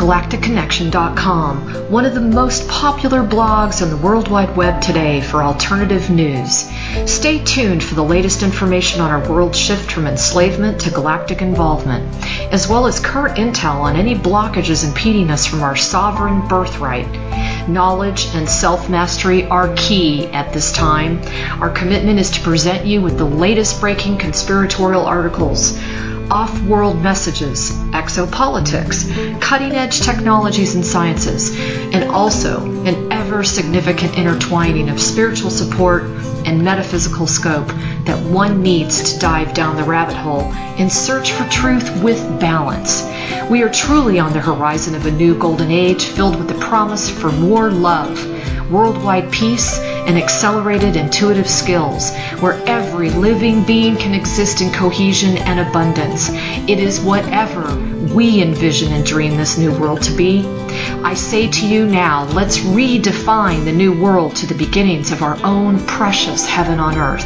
galacticconnection.com, one of the most popular blogs on the World Wide Web today for alternative news. Stay tuned for the latest information on our world shift from enslavement to galactic involvement, as well as current intel on any blockages impeding us from our sovereign birthright. Knowledge and self-mastery are key at this time. Our commitment is to present you with the latest breaking conspiratorial articles, off-world messages, exopolitics, cutting-edge technologies and sciences, and also an ever-significant intertwining of spiritual support and metaphysical scope that one needs to dive down the rabbit hole in search for truth with balance. We are truly on the horizon of a new golden age filled with the promise for more love, worldwide peace, and accelerated intuitive skills, where every living being can exist in cohesion and abundance. It is whatever we envision and dream this new world to be. I say to you now, let's redefine the new world to the beginnings of our own precious heaven on earth.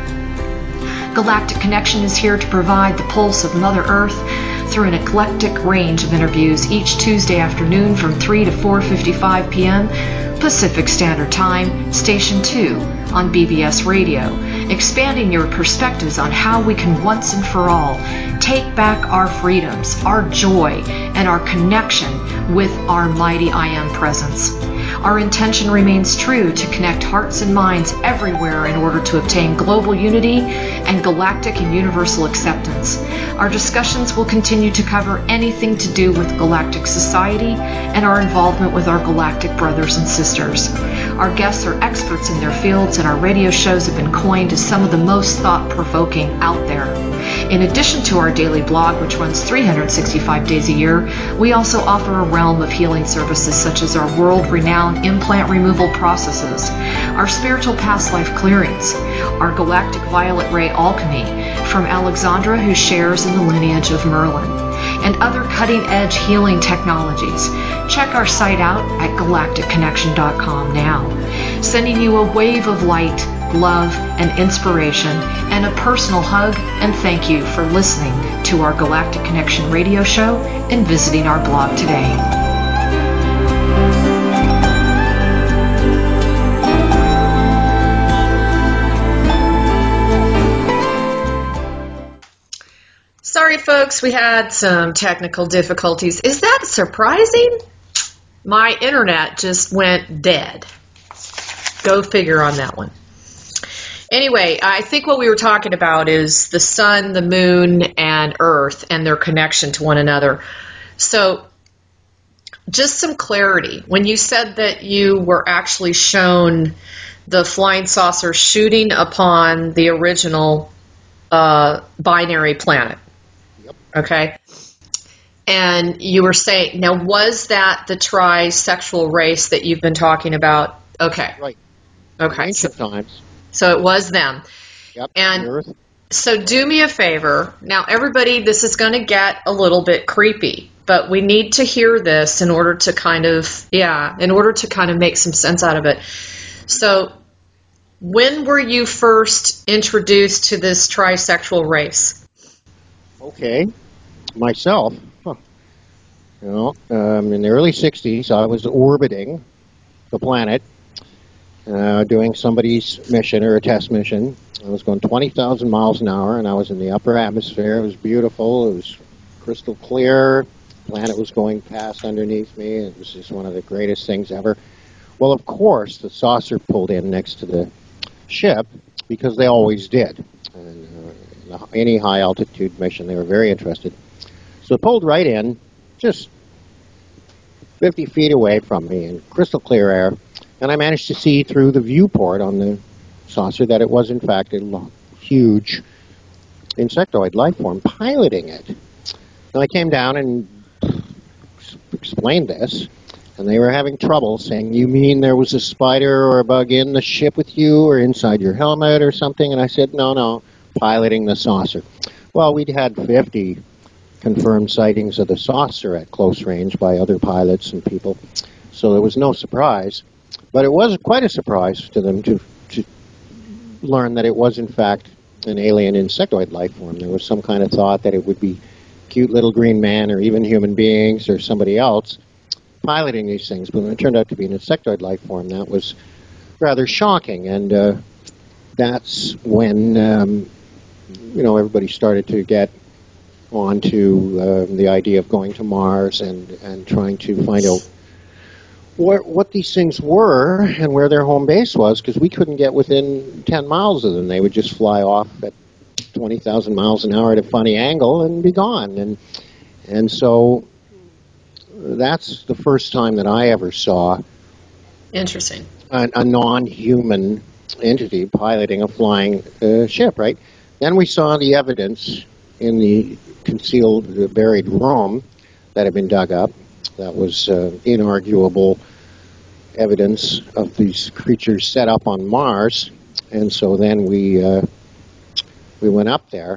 Galactic Connection is here to provide the pulse of Mother Earth through an eclectic range of interviews each Tuesday afternoon from 3 to 4:55 p.m. Pacific Standard Time, Station 2 on BBS Radio, expanding your perspectives on how we can once and for all take back our freedoms, our joy, and our connection with our mighty I Am presence. Our intention remains true to connect hearts and minds everywhere in order to obtain global unity and galactic and universal acceptance. Our discussions will continue to cover anything to do with galactic society and our involvement with our galactic brothers and sisters. Our guests are experts in their fields, and our radio shows have been coined as some of the most thought-provoking out there. In addition to our daily blog, which runs 365 days a year, we also offer a realm of healing services such as our world-renowned implant removal processes, our spiritual past life clearings, our galactic violet ray alchemy from Alexandra, who shares in the lineage of Merlin, and other cutting-edge healing technologies. Check our site out at galacticconnection.com now, sending you a wave of light, love, and inspiration, and a personal hug and thank you for listening to our Galactic Connection radio show and visiting our blog today. Sorry, folks, we had some technical difficulties. Is that surprising? My internet just went dead. Go figure on that one. Anyway, I think what we were talking about is the sun, the moon, and Earth and their connection to one another. So just some clarity. When you said that you were actually shown the flying saucer shooting upon the original binary planet, Yep. Okay? And you were saying, now was that the trisexual race that you've been talking about? Okay. Right. Okay. Ancient times. So it was them. Yep. And the Earth. so do me a favor. Now, everybody, this is going to get a little bit creepy, but we need to hear this in order to kind of make some sense out of it. So when were you first introduced to this trisexual race? Okay. Myself, in the early 60s, I was orbiting the planet, doing somebody's mission or a test mission. I was going 20,000 miles an hour, and I was in the upper atmosphere. It was beautiful. It was crystal clear. The planet was going past underneath me. It was just one of the greatest things ever. Well, of course, the saucer pulled in next to the ship, because they always did. And any high-altitude mission, they were very interested. So it pulled right in, just 50 feet away from me in crystal clear air, and I managed to see through the viewport on the saucer that it was, in fact, a huge insectoid life form piloting it. And I came down and explained this, and they were having trouble saying, you mean there was a spider or a bug in the ship with you or inside your helmet or something? And I said, no, piloting the saucer. Well, we'd had 50 confirmed sightings of the saucer at close range by other pilots and people, so there was no surprise. But it was quite a surprise to them to learn that it was, in fact, an alien insectoid life form. There was some kind of thought that it would be cute little green man or even human beings or somebody else piloting these things. But when it turned out to be an insectoid life form, that was rather shocking. And that's when, everybody started to get onto the idea of going to Mars and trying to find out what these things were and where their home base was, because we couldn't get within 10 miles of them. They would just fly off at 20,000 miles an hour at a funny angle and be gone. And so that's the first time that I ever saw Interesting. a non-human entity piloting a flying ship, right? Then we saw the evidence in the concealed, buried room that had been dug up. That was inarguable evidence of these creatures set up on Mars. And so then we went up there,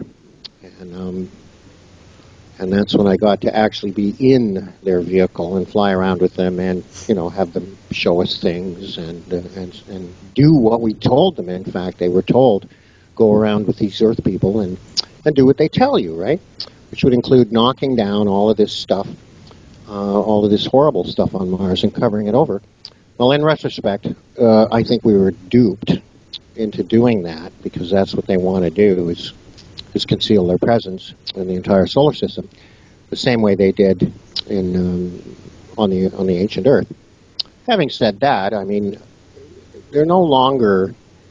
and that's when I got to actually be in their vehicle and fly around with them, and have them show us things and do what we told them. In fact, they were told, go around with these Earth people and do what they tell you, right? Which would include knocking down all of this stuff, all of this horrible stuff on Mars and covering it over. Well, in retrospect, I think we were duped into doing that, because that's what they want to do, is conceal their presence in the entire solar system, the same way they did on the ancient Earth. Having said that, I mean, they're no longer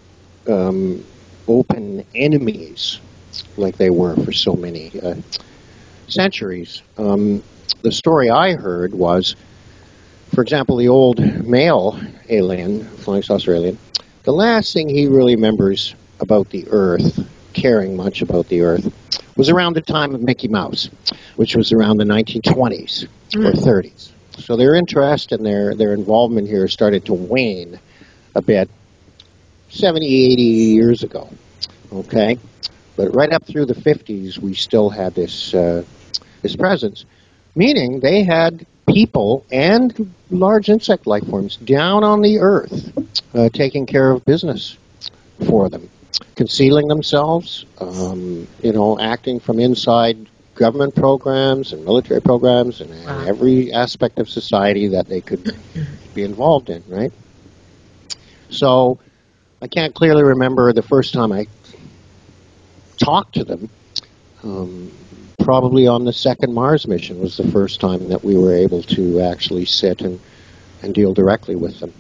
open enemies like they were for so many centuries. The story I heard was, for example, the old male alien, flying saucer alien, the last thing he really remembers about the Earth, caring much about the Earth, was around the time of Mickey Mouse, which was around the 1920s or 30s. So their interest and their involvement here started to wane a bit 70, 80 years ago. Okay? But right up through the 50s, we still had this presence, meaning they had people and large insect life forms down on the Earth taking care of business for them, concealing themselves, acting from inside government programs and military programs and every aspect of society that they could be involved in, right? So I can't clearly remember the first time I talked to them. Probably on the second Mars mission was the first time that we were able to actually sit and deal directly with them.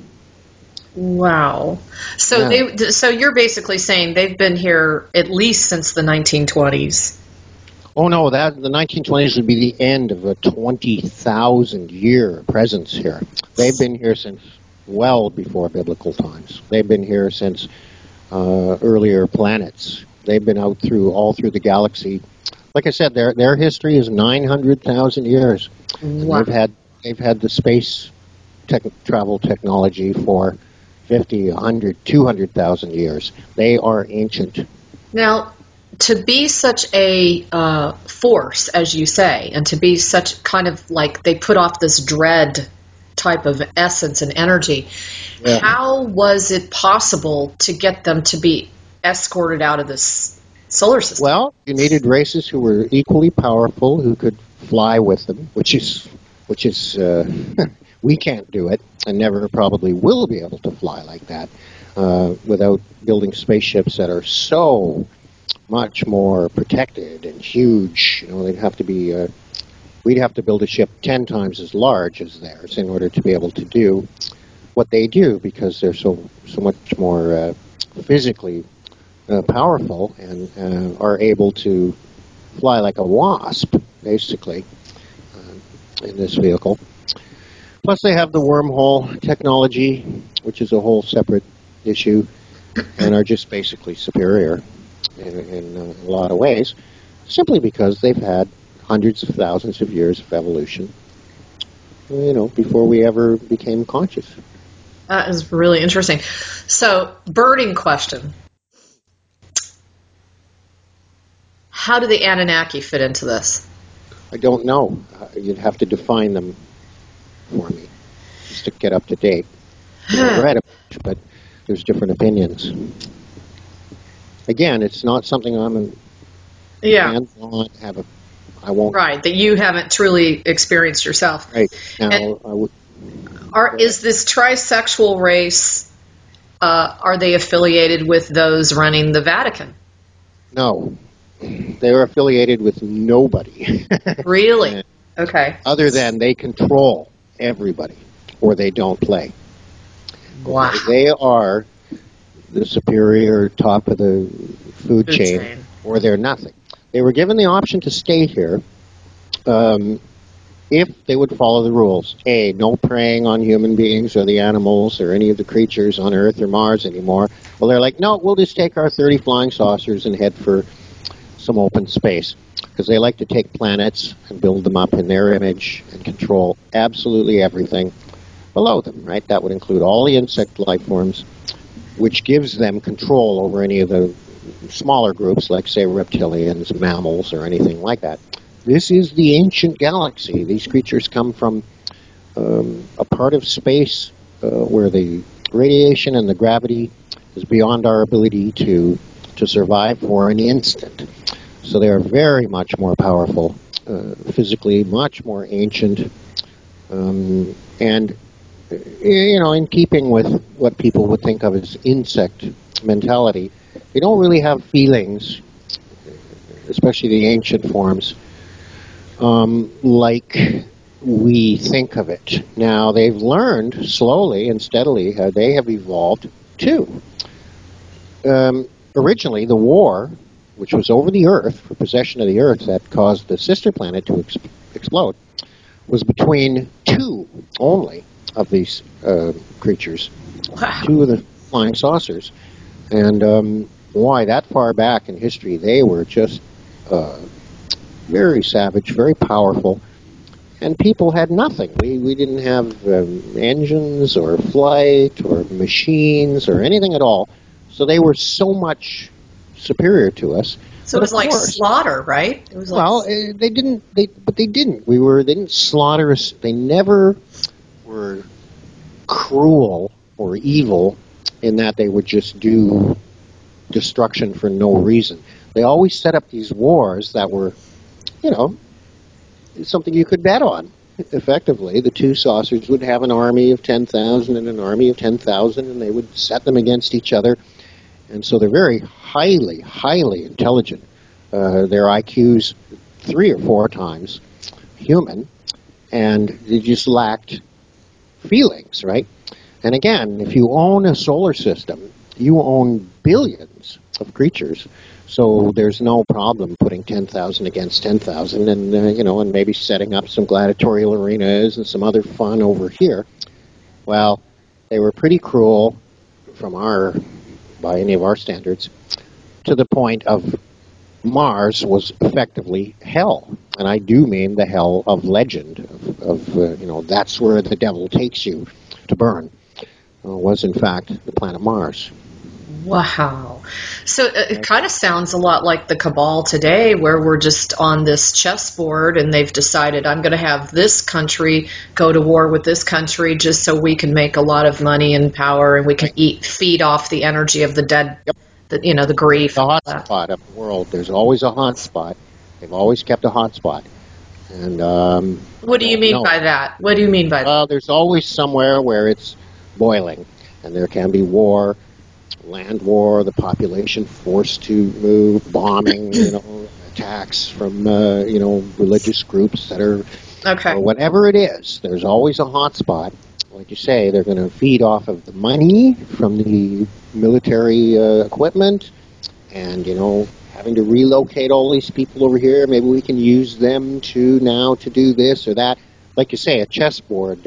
Wow. So so you're basically saying they've been here at least since the 1920s. Oh no, the 1920s would be the end of a 20,000-year presence here. They've been here since well before biblical times. They've been here since earlier planets. They've been out all through the galaxy. Like I said, their history is 900,000 years. Wow. And they've had the space travel technology for 50, 100, 200,000 years. They are ancient. Now, to be such a force, as you say, and to be such kind of like they put off this dread type of essence and energy, how was it possible to get them to be escorted out of this solar system? Well, you needed races who were equally powerful, who could fly with them, which is we can't do it, and never probably will be able to fly like that without building spaceships that are so much more protected and huge. They'd have to be. We'd have to build a ship 10 times as large as theirs in order to be able to do what they do, because they're so much more physically powerful and are able to fly like a wasp, basically, in this vehicle. Plus, they have the wormhole technology, which is a whole separate issue, and are just basically superior in a lot of ways, simply because they've had hundreds of thousands of years of evolution, before we ever became conscious. That is really interesting. So, burning question. How do the Anunnaki fit into this? I don't know. You'd have to define them for me, just to get up to date. I've read a bunch, but there's different opinions. Again, it's not something I'm hands-on, have a I won't. Right, that you haven't truly experienced yourself. Right now, And I would. is this trisexual race, are they affiliated with those running the Vatican? No, they're affiliated with nobody. Really? Okay. Other than they control everybody, or they don't play. Wow. Okay, they are the superior top of the food chain, or they're nothing. They were given the option to stay here if they would follow the rules. A, no preying on human beings or the animals or any of the creatures on Earth or Mars anymore. Well, they're like, no, we'll just take our 30 flying saucers and head for some open space. Because they like to take planets and build them up in their image and control absolutely everything below them, right? That would include all the insect life forms, which gives them control over any of the smaller groups, like, say, reptilians, mammals, or anything like that. This is the ancient galaxy. These creatures come from a part of space where the radiation and the gravity is beyond our ability to survive for an instant. So they are very much more powerful, physically much more ancient, and in keeping with what people would think of as insect mentality, they don't really have feelings, especially the ancient forms, like we think of it. Now, they've learned slowly and steadily how they have evolved too. Originally, the war, which was over the Earth, for possession of the Earth that caused the sister planet to explode, was between two only of these creatures, Wow. two of the flying saucers. And why, that far back in history, they were just very savage, very powerful, and people had nothing. We didn't have engines or flight or machines or anything at all, so they were so much superior to us. So it was like slaughter, right? It was well, they didn't. They didn't. They didn't slaughter us. They never were cruel or evil in that they would just do destruction for no reason. They always set up these wars that were, something you could bet on. Effectively, the two saucers would have an army of 10,000 and an army of 10,000, and they would set them against each other. And so they're very highly, highly intelligent. Their IQ's 3 or 4 times human, and they just lacked feelings, right? And again, if you own a solar system, you own billions of creatures. So there's no problem putting 10,000 against 10,000 and, and maybe setting up some gladiatorial arenas and some other fun over here. Well, they were pretty cruel by any of our standards, to the point of Mars was effectively hell. And I do mean the hell of legend, that's where the devil takes you to burn, was in fact the planet Mars. Wow. So it kind of sounds a lot like the Cabal today, where we're just on this chessboard and they've decided, I'm going to have this country go to war with this country just so we can make a lot of money and power, and we can feed off the energy of the dead, the grief. The hot spot of the world. There's always a hot spot. They've always kept a hot spot. And what do you mean by that? What do you mean by that? Well, there's always somewhere where it's boiling, and there can be war, land war, the population forced to move, bombing, attacks from, religious groups that are, or whatever it is. There's always a hot spot. Like you say, they're going to feed off of the money from the military equipment, and, having to relocate all these people over here. Maybe we can use them to do this or that. Like you say, a chessboard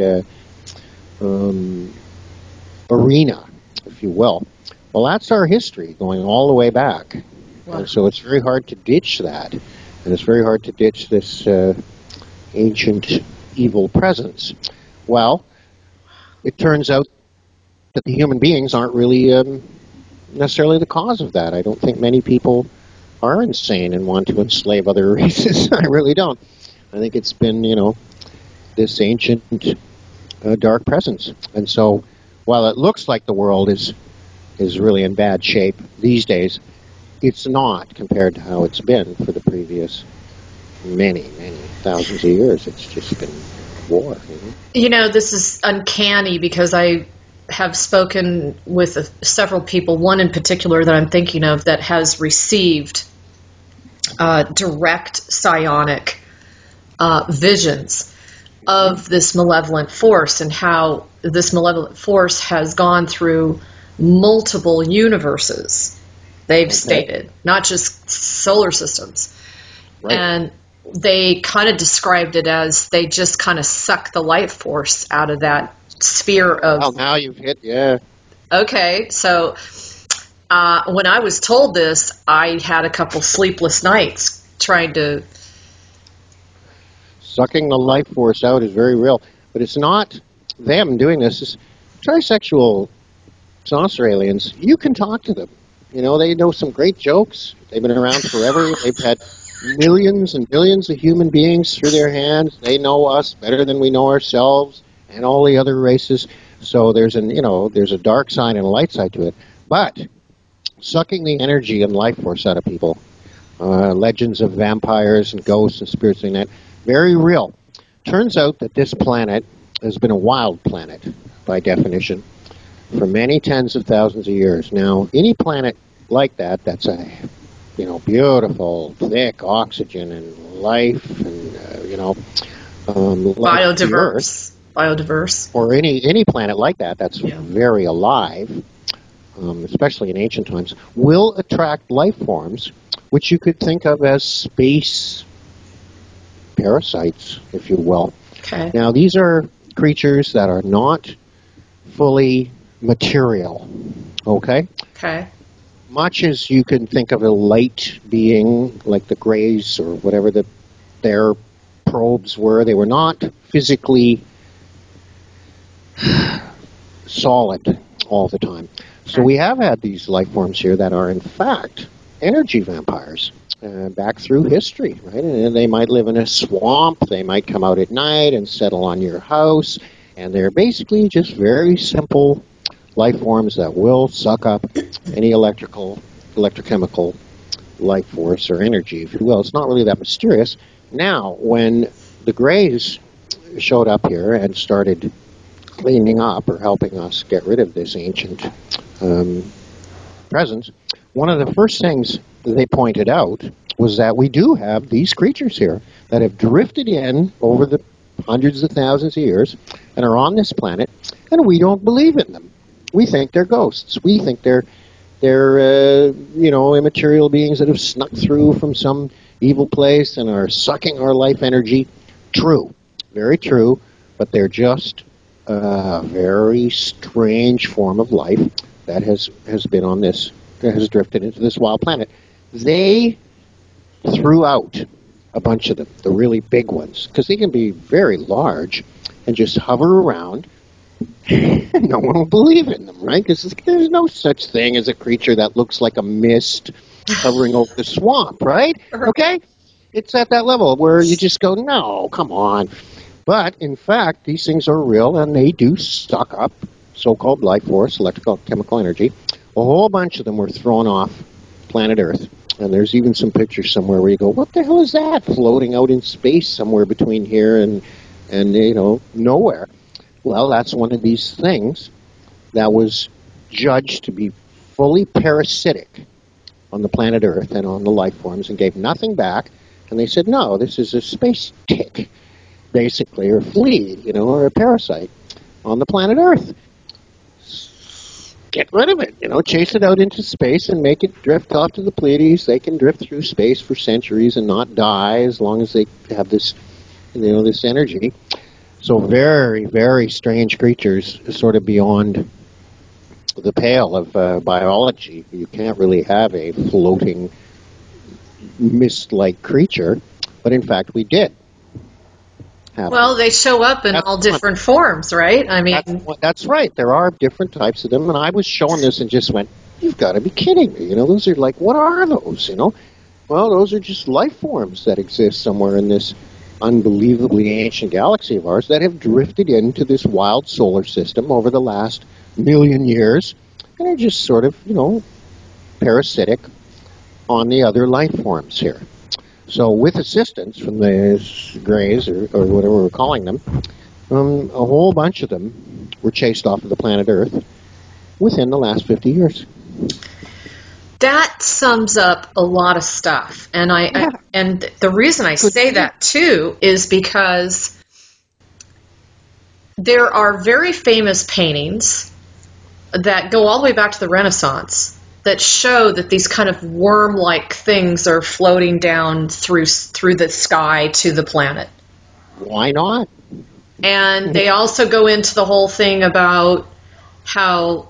arena, if you will. Well, that's our history going all the way back. Wow. And so it's very hard to ditch that. And it's very hard to ditch this ancient evil presence. Well, it turns out that the human beings aren't really necessarily the cause of that. I don't think many people are insane and want to enslave other races. I really don't. I think it's been, this ancient dark presence. And so while it looks like the world is really in bad shape these days, it's not compared to how it's been for the previous many, many thousands of years. It's just been war. This is uncanny because I have spoken with several people, one in particular that I'm thinking of that has received direct psionic visions of this malevolent force and how this malevolent force has gone through multiple universes, they've stated, not just solar systems. Right. And they kind of described it as they just kind of suck the life force out of that sphere of... Well, now you've hit, yeah. Okay, so when I was told this, I had a couple sleepless nights trying to... Sucking the life force out is very real. But it's not them doing this. It's trisexual saucer aliens. You can talk to them. They know some great jokes. They've been around forever. They've had millions and millions of human beings through their hands. They know us better than we know ourselves and all the other races. So there's a dark side and a light side to it. But sucking the energy and life force out of people, legends of vampires and ghosts and spirits and that, very real. Turns out that this planet has been a wild planet by definition for many tens of thousands of years. Now, any planet like that, that's a beautiful, thick oxygen and life and, like the Earth, biodiverse. Or any planet like that that's very alive, especially in ancient times, will attract life forms which you could think of as space parasites, if you will. Okay. Now, these are creatures that are not fully material, okay? Okay. Much as you can think of a light being like the Greys or whatever their probes were, they were not physically solid all the time. So we have had these life forms here that are in fact energy vampires back through history, right? And they might live in a swamp, they might come out at night and settle on your house, and they're basically just very simple life forms that will suck up any electrochemical life force or energy, if you will. It's not really that mysterious. Now, when the Greys showed up here and started cleaning up or helping us get rid of this ancient presence, one of the first things they pointed out was that we do have these creatures here that have drifted in over the hundreds of thousands of years and are on this planet, and we don't believe in them. We think they're ghosts. We think they're immaterial beings that have snuck through from some evil place and are sucking our life energy. True. Very true. But they're just a very strange form of life that has been on this, that has drifted into this wild planet. They threw out a bunch of them, the really big ones, because they can be very large and just hover around. No one will believe in them, right? Because there's no such thing as a creature that looks like a mist hovering over the swamp, right? Okay? It's at that level where you just go, no, come on. But, in fact, these things are real, and they do suck up so-called life force, electrical, chemical energy. A whole bunch of them were thrown off planet Earth. And there's even some pictures somewhere where you go, what the hell is that floating out in space somewhere between here and nowhere? Well, that's one of these things that was judged to be fully parasitic on the planet Earth and on the life forms and gave nothing back. And they said, no, this is a space tick, basically, or flea, or a parasite on the planet Earth. Get rid of it, chase it out into space and make it drift off to the Pleiades. They can drift through space for centuries and not die as long as they have this, this energy. So very, very strange creatures, sort of beyond the pale of biology. You can't really have a floating mist-like creature, but in fact we did. Well, they show up in all different forms, right? I mean, that's right. There are different types of them, and I was showing this and just went, "You've got to be kidding me!" Those are like, what are those? Well, those are just life forms that exist somewhere in this unbelievably ancient galaxy of ours that have drifted into this wild solar system over the last million years, and are just sort of, parasitic on the other life forms here. So with assistance from the Greys, or whatever we're calling them, a whole bunch of them were chased off of the planet Earth within the last 50 years. That sums up a lot of stuff. And and the reason I say that, too, is because there are very famous paintings that go all the way back to the Renaissance that show that these kind of worm-like things are floating down through the sky to the planet. Why not? And they also go into the whole thing about how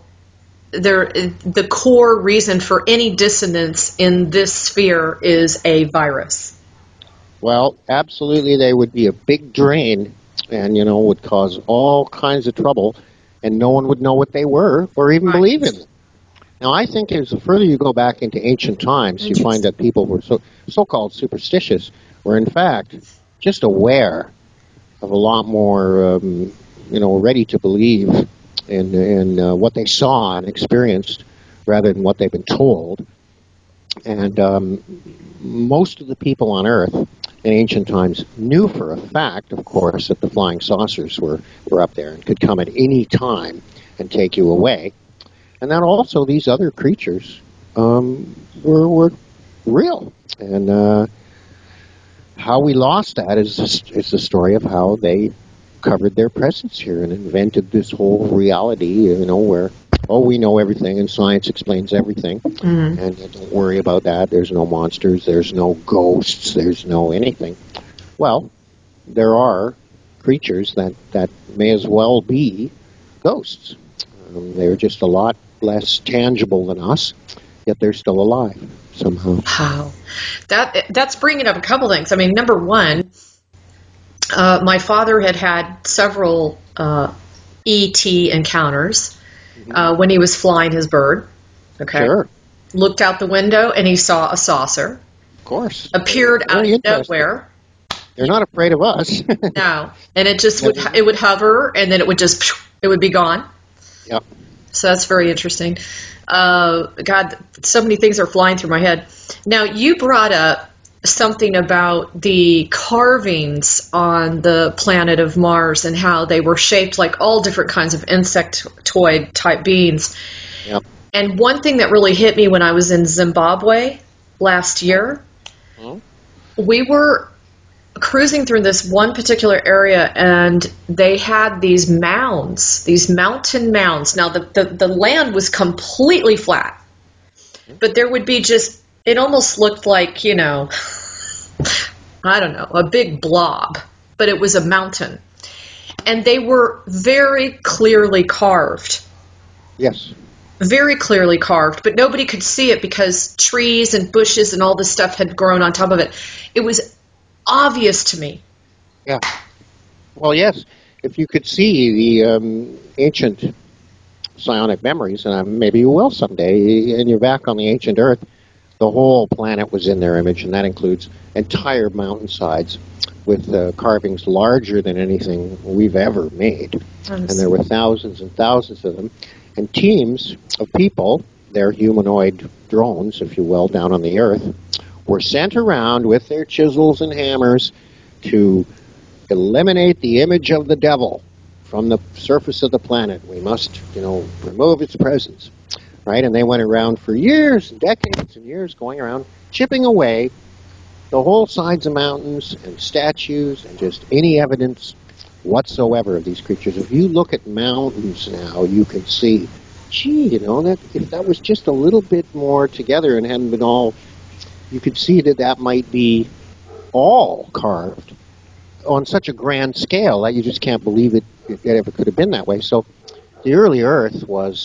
the core reason for any dissonance in this sphere is a virus. Well, absolutely, they would be a big drain and, would cause all kinds of trouble, and no one would know what they were or even believe in them. Now, I think as the further you go back into ancient times, you find that people were so-called superstitious, were in fact just aware of a lot more, ready to believe in what they saw and experienced rather than what they've been told. And most of the people on Earth in ancient times knew for a fact, of course, that the flying saucers were up there and could come at any time and take you away. And that also these other creatures were real. And how we lost that is the story of how they covered their presence here and invented this whole reality, where, we know everything and science explains everything. Mm-hmm. And don't worry about that. There's no monsters. There's no ghosts. There's no anything. Well, there are creatures that may as well be ghosts. They're just a lot less tangible than us, yet they're still alive somehow. Wow. That's bringing up a couple things. I mean, number one, my father had several ET encounters when he was flying his bird. Okay. Sure. Looked out the window and he saw a saucer. Of course. Appeared out of nowhere. They're not afraid of us. No. And it just would hover and then it would be gone. Yep. So that's very interesting. God, so many things are flying through my head. Now, you brought up something about the carvings on the planet of Mars and how they were shaped like all different kinds of insectoid type beings. Yep. And one thing that really hit me when I was in Zimbabwe last year, we were cruising through this one particular area and they had these mounds, these mountain mounds. Now the land was completely flat, but there would be it almost looked like, I don't know, a big blob, but it was a mountain. And they were very clearly carved. Yes. Very clearly carved, but nobody could see it because trees and bushes and all this stuff had grown on top of it. It was obvious to me. Yeah. Well, yes. If you could see the ancient psionic memories, and maybe you will someday, and you're back on the ancient Earth, the whole planet was in their image, and that includes entire mountainsides with carvings larger than anything we've ever made. And there were thousands and thousands of them. And teams of people, their humanoid drones, if you will, down on the Earth, were sent around with their chisels and hammers to eliminate the image of the devil from the surface of the planet. We must, remove its presence, right? And they went around for years, decades and years, going around, chipping away the whole sides of mountains and statues and just any evidence whatsoever of these creatures. If you look at mountains now, you can see, that if that was just a little bit more together and hadn't been all, you could see that might be all carved on such a grand scale that you just can't believe it ever could have been that way. So the early Earth was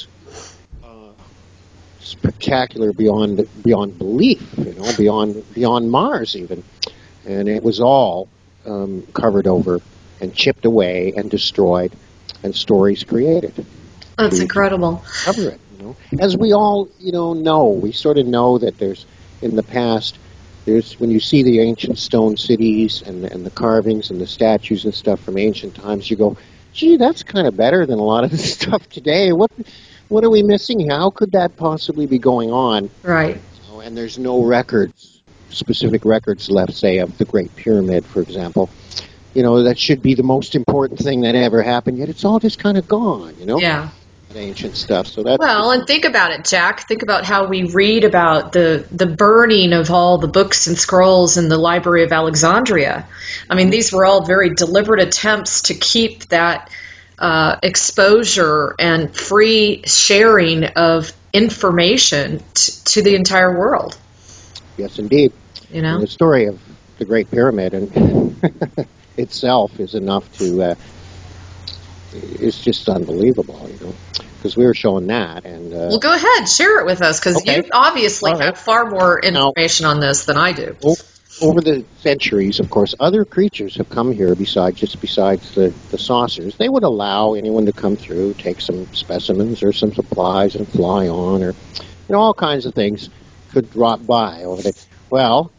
spectacular beyond belief, beyond Mars even, and it was all covered over and chipped away and destroyed, and stories created. That's incredible. Cover it, as we all know. We sort of know that there's in the past. There's when you see the ancient stone cities and the carvings and the statues and stuff from ancient times, you go, gee, that's kind of better than a lot of the stuff today. What are we missing? How could that possibly be going on? Right. And there's no records specific records left, say, of the Great Pyramid, for example. You know, that should be the most important thing that ever happened, yet it's all just kind of gone, you know? Yeah. Ancient stuff. So that's Well, and think about it, Jack. Think about how we read about the burning of all the books and scrolls in the Library of Alexandria. I mean, these were all very deliberate attempts to keep that exposure and free sharing of information to the entire world. yes, indeed. You know, and the story of the Great Pyramid and itself is enough to. It's just unbelievable, you know, because we were showing that. And well, go ahead, share it with us, because okay. you obviously All right. have far more Now, information on this than I do. over the centuries, of course, other creatures have come here besides the saucers. They would allow anyone to come through, take some specimens or some supplies and fly on, or all kinds of things could drop by over there. Well,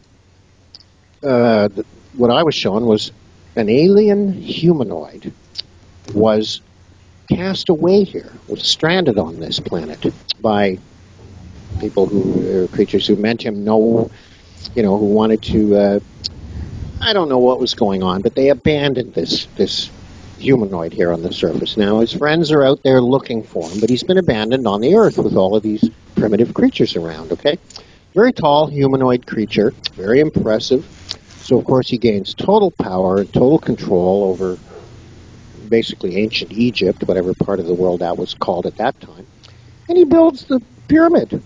what I was showing was an alien humanoid was cast away here, was stranded on this planet by people creatures who meant him no, who wanted to. I don't know what was going on, but they abandoned this humanoid here on the surface. Now his friends are out there looking for him, but he's been abandoned on the Earth with all of these primitive creatures around. Okay, very tall humanoid creature, very impressive. So of course he gains total power and total control over basically ancient Egypt, whatever part of the world that was called at that time, and he builds the pyramid.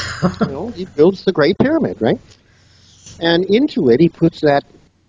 He builds the Great Pyramid, right? And into it he puts that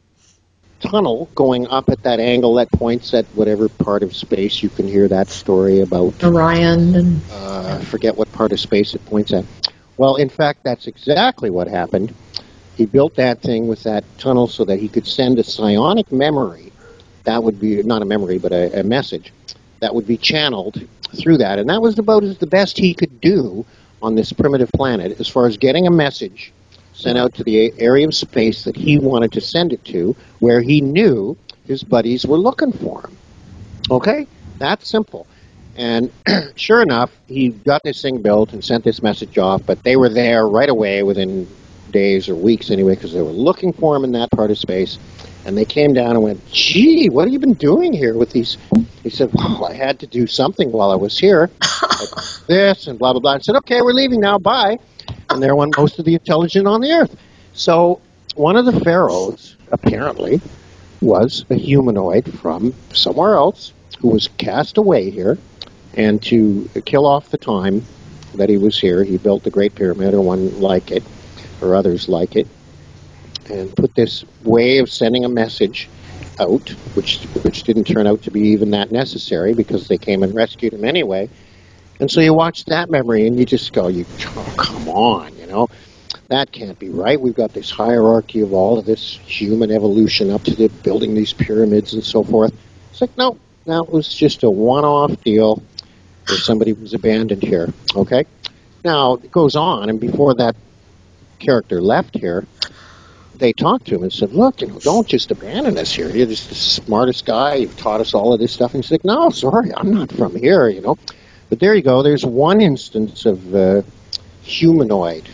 tunnel going up at that angle that points at whatever part of space. You can hear that story about Orion and I forget what part of space it points at. Well, in fact, that's exactly what happened. He built that thing with that tunnel so that he could send a psionic memory. That would be not a memory, but a message that would be channeled through that. And that was about the best he could do on this primitive planet as far as getting a message sent out to the area of space that he wanted to send it to, where he knew his buddies were looking for him. Okay? That's simple. And sure enough, he got this thing built and sent this message off, but they were there right away within days or weeks anyway, because they were looking for him in that part of space. And they came down and went, gee, what have you been doing here with these? He said, well, I had to do something while I was here. Like this and blah, blah, blah. I said, okay, we're leaving now. Bye. And there went most of the intelligence on the Earth. So one of the pharaohs, apparently, was a humanoid from somewhere else who was cast away here. And to kill off the time that he was here, he built the Great Pyramid, or one like it, or others like it, and put this way of sending a message out, which didn't turn out to be even that necessary because they came and rescued him anyway. And so you watch that memory and you just go, oh, come on, that can't be right. We've got this hierarchy of all of this human evolution up to the building these pyramids and so forth. It's like, no, that was just a one-off deal where somebody was abandoned here, okay? Now, it goes on, and before that character left here, they talked to him and said, look, don't just abandon us here. You're just the smartest guy. You've taught us all of this stuff. And he's like, no, sorry, I'm not from here, But there you go. There's one instance of humanoid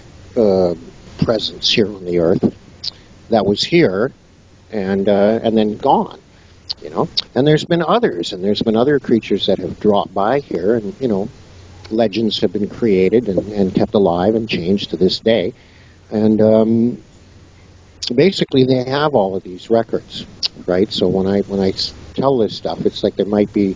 presence here on the Earth that was here and then gone, And there's been others, and there's been other creatures that have dropped by here, and, legends have been created and kept alive and changed to this day. And basically they have all of these records, right? So when I tell this stuff, it's like there might be,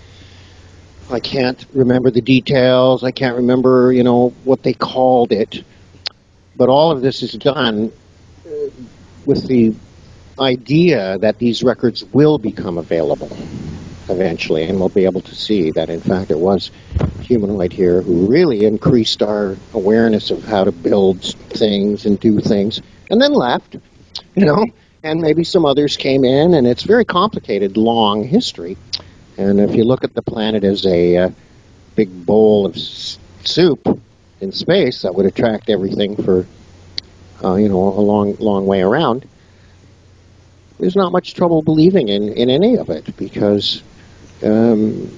I can't remember the details, I can't remember, what they called it, but all of this is done with the idea that these records will become available eventually, and we'll be able to see that, in fact, it was humanoid here who really increased our awareness of how to build things and do things, and then left, and maybe some others came in, and it's very complicated, long history. And if you look at the planet as a big bowl of soup in space, that would attract everything for, a long way around. There's not much trouble believing in any of it because, the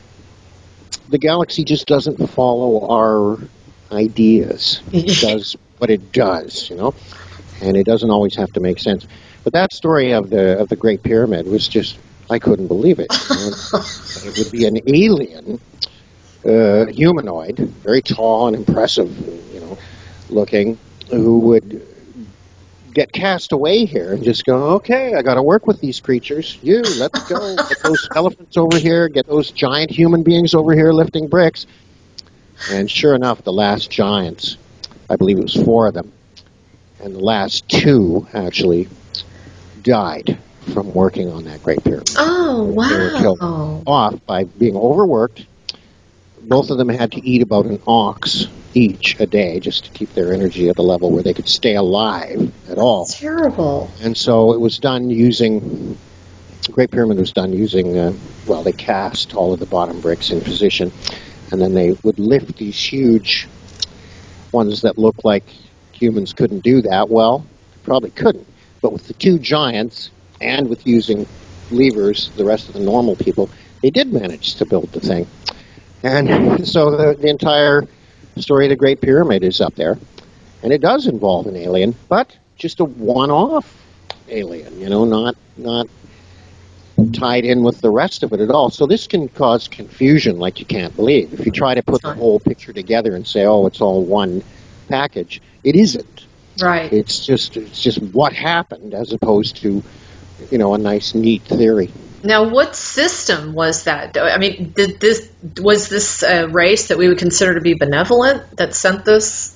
galaxy just doesn't follow our ideas. It does what it does, and it doesn't always have to make sense. But that story of the Great Pyramid was just, I couldn't believe it. It would be an alien, humanoid, very tall and impressive, looking, who would get cast away here and just go, okay, I got to work with these creatures. Let's go. Get those elephants over here. Get those giant human beings over here lifting bricks. And sure enough, the last giants, I believe it was 4 of them, and the last 2 actually died from working on that Great Pyramid. Oh, wow. They were killed off by being overworked. Both of them had to eat about an ox each a day just to keep their energy at the level where they could stay alive at all. That's terrible. And so it was done using, the Great Pyramid was done using, they cast all of the bottom bricks in position, and then they would lift these huge ones that looked like humans couldn't do that. Well, probably couldn't. But with the 2 giants and with using levers, the rest of the normal people, they did manage to build the thing. And so the entire story of the Great Pyramid is up there. And it does involve an alien, but just a one-off alien, not tied in with the rest of it at all. So this can cause confusion like you can't believe. If you try to put the whole picture together and say, oh, it's all one package, it isn't. Right. It's just what happened as opposed to, a nice, neat theory. Now, what system was that? I mean, was this a race that we would consider to be benevolent that sent this?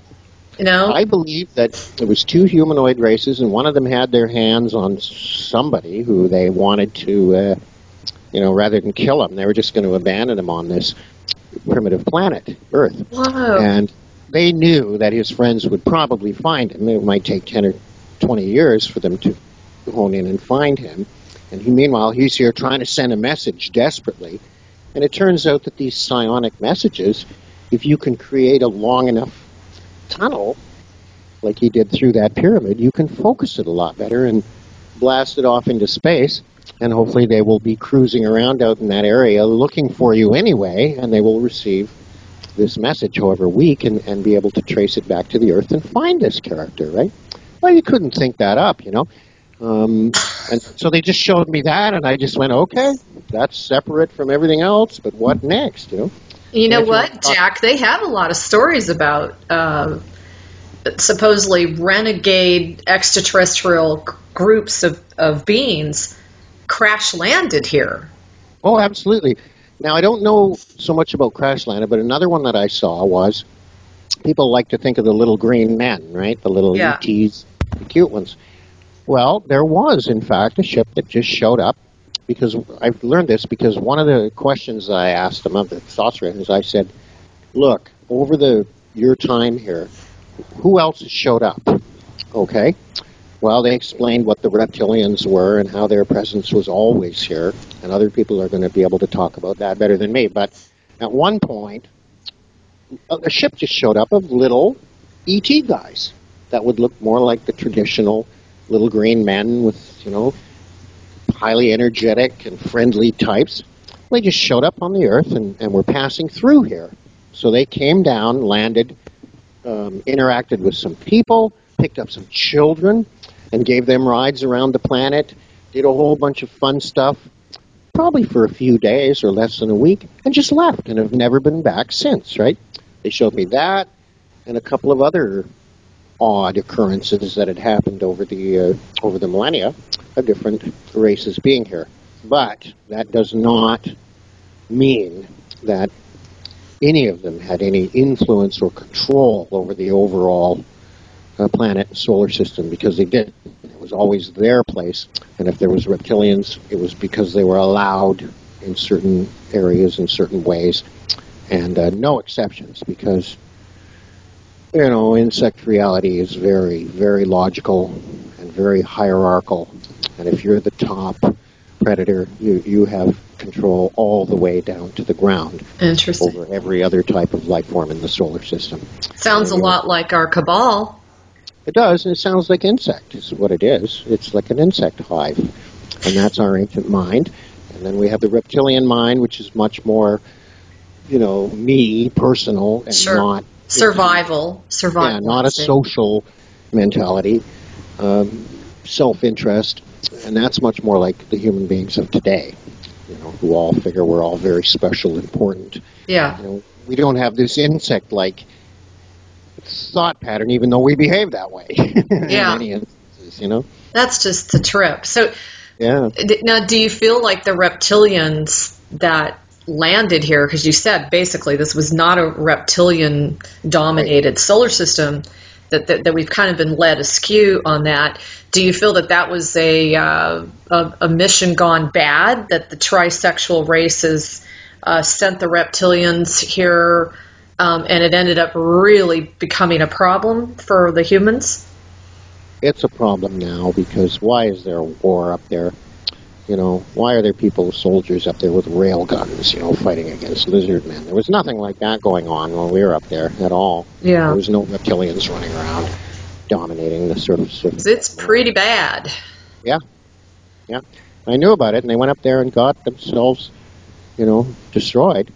I believe that it was 2 humanoid races, and one of them had their hands on somebody who they wanted to, rather than kill him, they were just going to abandon him on this primitive planet, Earth. Whoa. And they knew that his friends would probably find him. It might take 10 or 20 years for them to hone in and find him. And meanwhile, he's here trying to send a message desperately. And it turns out that these psionic messages, if you can create a long enough tunnel, like he did through that pyramid, you can focus it a lot better and blast it off into space. And hopefully they will be cruising around out in that area looking for you anyway, and they will receive this message, however weak, and be able to trace it back to the Earth and find this character, right? Well, you couldn't think that up, And so they just showed me that, and I just went, okay, that's separate from everything else, but what next, You know what, Jack? They have a lot of stories about supposedly renegade extraterrestrial groups of beings crash landed here. Oh, absolutely. Now, I don't know so much about crash landed, but another one that I saw was people like to think of the little green men, right? The little ETs, the cute ones. Well, there was, in fact, a ship that just showed up, because I've learned this because one of the questions I asked them of the saucer is I said, look, over your time here, who else has showed up? Okay. Well, they explained what the reptilians were and how their presence was always here, and other people are going to be able to talk about that better than me. But at one point, a ship just showed up of little ET guys that would look more like the traditional little green men with, highly energetic and friendly types. They just showed up on the Earth and were passing through here. So they came down, landed, interacted with some people, picked up some children, and gave them rides around the planet, did a whole bunch of fun stuff, probably for a few days or less than a week, and just left and have never been back since, right? They showed me that and a couple of other odd occurrences that had happened over the millennia of different races being here. But that does not mean that any of them had any influence or control over the overall planet and solar system, because they did. It was always their place. And if there was reptilians, it was because they were allowed in certain areas in certain ways, and no exceptions, because insect reality is very, very logical and very hierarchical. And if you're the top predator, you have control all the way down to the ground. Interesting. Over every other type of life form in the solar system. Sounds a lot like our cabal. It does, and it sounds like insect is what it is. It's like an insect hive. And that's our ancient mind. And then we have the reptilian mind, which is much more, me, personal, and not Survival Yeah, not a instinct. social mentality, self-interest, and that's much more like the human beings of today, who all figure we're all very special, important. Yeah. We don't have this insect-like thought pattern, even though we behave that way in many instances. That's just the trip. So, Yeah. now, do you feel like the reptilians that landed here, because you said basically this was not a reptilian-dominated solar system, that we've kind of been led askew on that. Do you feel that that was a mission gone bad, that the trisexual races sent the reptilians here, and it ended up really becoming a problem for the humans? It's a problem now because why is there a war up there? Why are there soldiers up there with rail guns, fighting against lizard men? There was nothing like that going on when we were up there at all. Yeah. There was no reptilians running around dominating the surface of... It's pretty bad. Yeah. I knew about it, and they went up there and got themselves, destroyed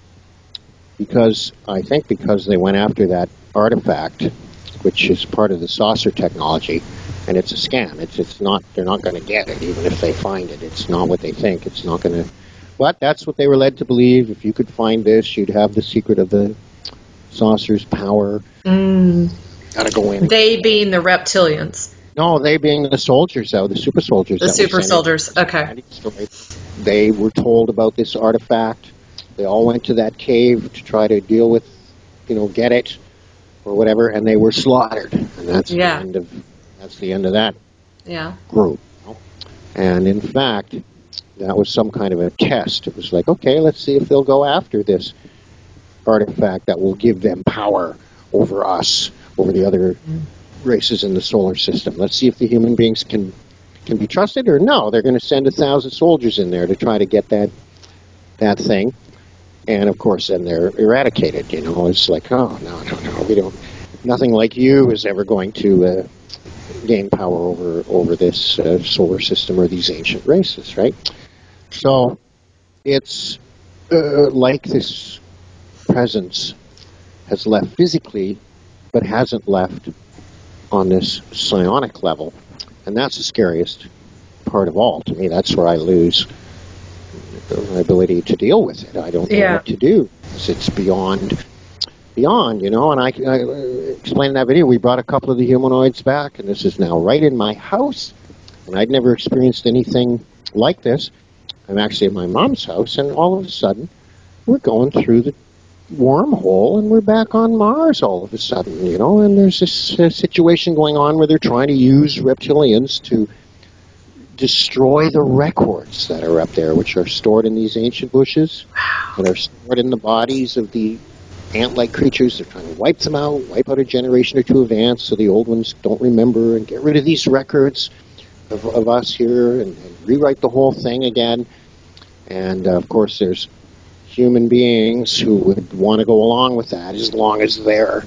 because they went after that artifact, which is part of the saucer technology. And it's a scam. It's not. They're not going to get it, even if they find it. It's not what they think. It's not going to. But that's what they were led to believe. If you could find this, you'd have the secret of the saucer's power. Gotta go in. They being the reptilians. No, they being the soldiers, though, the super soldiers. The super soldiers. Okay. They were told about this artifact. They all went to that cave to try to deal with, get it or whatever, and they were slaughtered. And that's the end of. That's the end of that group. And in fact, that was some kind of a test. It was like, okay, let's see if they'll go after this artifact that will give them power over us, over the other races in the solar system. Let's see if the human beings can be trusted, or no, they're going to send 1,000 soldiers in there to try to get that thing. And of course, then they're eradicated. It's like, oh, no, we don't. Nothing like you is ever going to gain power over this solar system or these ancient races, right? So it's like this presence has left physically, but hasn't left on this psionic level, and that's the scariest part of all. To me, that's where I lose my ability to deal with it. I don't know what to do. It's beyond, and I explained in that video, we brought a couple of the humanoids back, and this is now right in my house, and I'd never experienced anything like this. I'm actually at my mom's house, and all of a sudden, we're going through the wormhole, and we're back on Mars all of a sudden, and there's this situation going on where they're trying to use reptilians to destroy the records that are up there, which are stored in these ancient bushes, and are stored in the bodies of the ant-like creatures. They're trying to wipe them out, wipe out a generation or two of ants so the old ones don't remember, and get rid of these records of us here, and rewrite the whole thing again. And of course there's human beings who would want to go along with that as long as they're,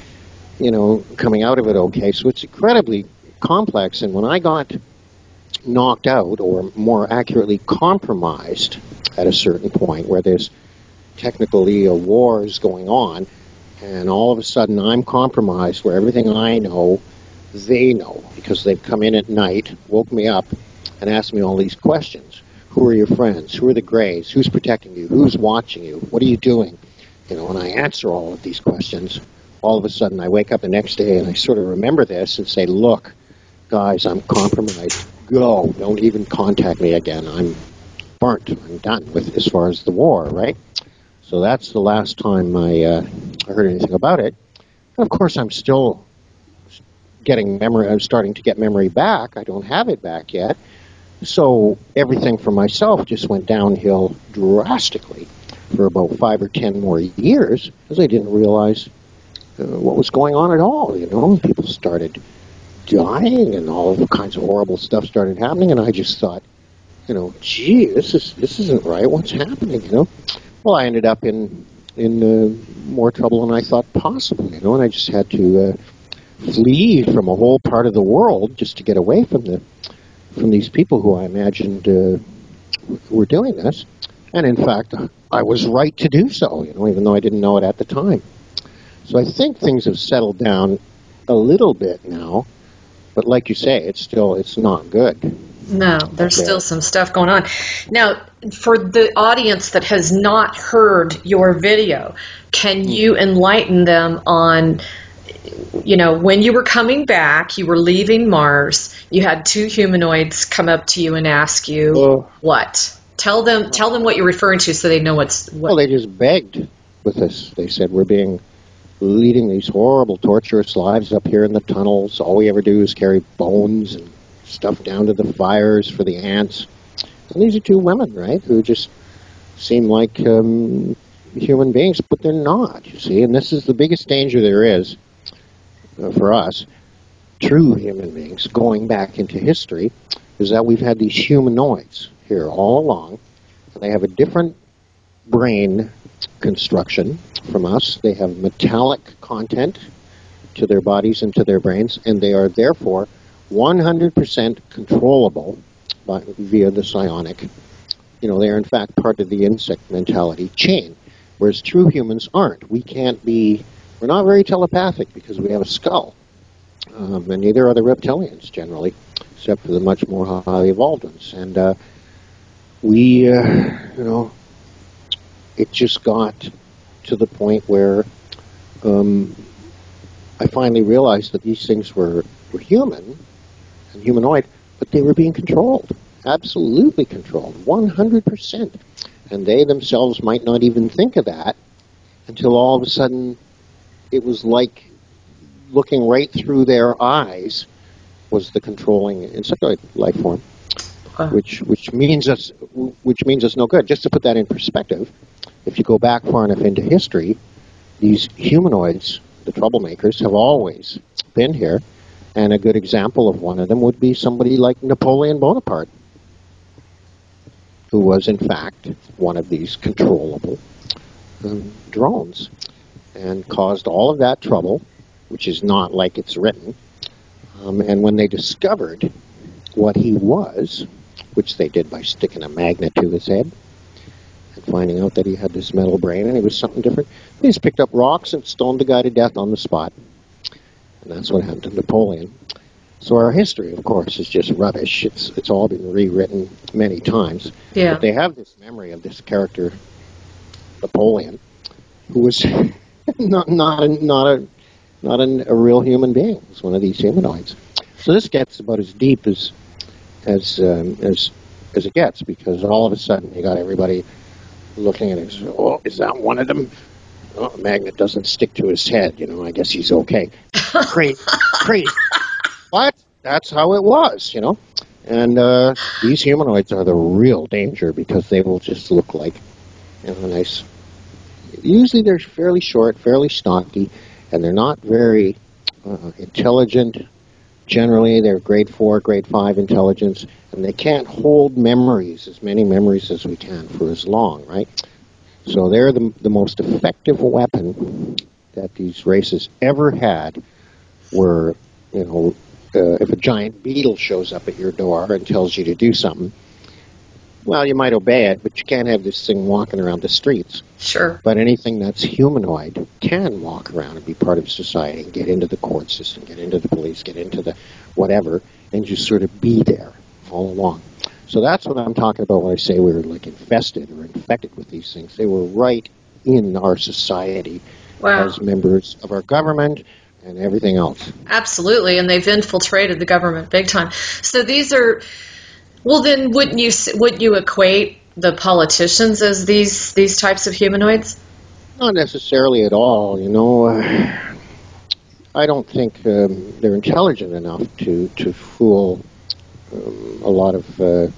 coming out of it okay. So it's incredibly complex. And when I got knocked out, or more accurately compromised at a certain point where there's technically a war is going on, and all of a sudden I'm compromised where everything I know, they know, because they've come in at night, woke me up, and asked me all these questions. Who are your friends? Who are the Greys? Who's protecting you? Who's watching you? What are you doing? And I answer all of these questions. All of a sudden I wake up the next day and I sort of remember this and say, look, guys, I'm compromised. Go. Don't even contact me again. I'm burnt. I'm done with as far as the war, right? So that's the last time I heard anything about it. And of course, I'm still getting memory. I'm starting to get memory back. I don't have it back yet. So everything for myself just went downhill drastically for about 5 or 10 more years because I didn't realize what was going on at all. People started dying and all kinds of horrible stuff started happening, and I just thought, gee, this isn't right. What's happening? Well, I ended up in more trouble than I thought possible. And I just had to flee from a whole part of the world just to get away from these people who I imagined were doing this. And in fact, I was right to do so. Even though I didn't know it at the time. So I think things have settled down a little bit now, but like you say, it's not good. No, there's still some stuff going on. Now, for the audience that has not heard your video, can you enlighten them on, when you were coming back, you were leaving Mars, you had two humanoids come up to you and ask you what? Tell them what you're referring to so they know what. Well, they just begged with us. They said, we're leading these horrible, torturous lives up here in the tunnels. All we ever do is carry bones and stuff down to the fires for the ants. And these are two women, right, who just seem like human beings, but they're not, you see. And this is the biggest danger there is for us, true human beings, going back into history, is that we've had these humanoids here all along. And they have a different brain construction from us. They have metallic content to their bodies and to their brains, and they are therefore 100% controllable via the psionic. They are in fact part of the insect mentality chain, whereas true humans aren't. We're not very telepathic because we have a skull, and neither are the reptilians generally, except for the much more highly evolved ones. And it just got to the point where I finally realized that these things were human and humanoid, but they were being controlled, absolutely controlled, 100%. And they themselves might not even think of that until all of a sudden it was like looking right through their eyes was the controlling insectoid life form, which means us no good. Just to put that in perspective, if you go back far enough into history, these humanoids, the troublemakers, have always been here. And a good example of one of them would be somebody like Napoleon Bonaparte, who was, in fact, one of these controllable drones and caused all of that trouble, which is not like it's written. And when they discovered what he was, which they did by sticking a magnet to his head and finding out that he had this metal brain and he was something different, they just picked up rocks and stoned the guy to death on the spot. And that's what happened to Napoleon. So our history, of course, is just rubbish. It's all been rewritten many times. Yeah. But they have this memory of this character, Napoleon, who was not a real human being. It was one of these humanoids. So this gets about as deep as it gets, because all of a sudden you got everybody looking at it and saying, oh, is that one of them? Oh, a magnet doesn't stick to his head. I guess he's okay. Crazy. But that's how it was, And these humanoids are the real danger because they will just look like nice. Usually they're fairly short, fairly stocky, and they're not very intelligent. Generally, they're grade 4, grade 5 intelligence, and they can't hold as many memories as we can for as long, right? So they're the most effective weapon that these races ever had were, if a giant beetle shows up at your door and tells you to do something, well, you might obey it, but you can't have this thing walking around the streets. Sure. But anything that's humanoid can walk around and be part of society and get into the court system, get into the police, get into the whatever, and just sort of be there all along. So that's what I'm talking about when I say we were like infested or infected with these things. They were right in our society as members of our government and everything else. Absolutely, and they've infiltrated the government big time. So these are, well then wouldn't you equate the politicians as these types of humanoids? Not necessarily at all, I don't think they're intelligent enough to fool a lot of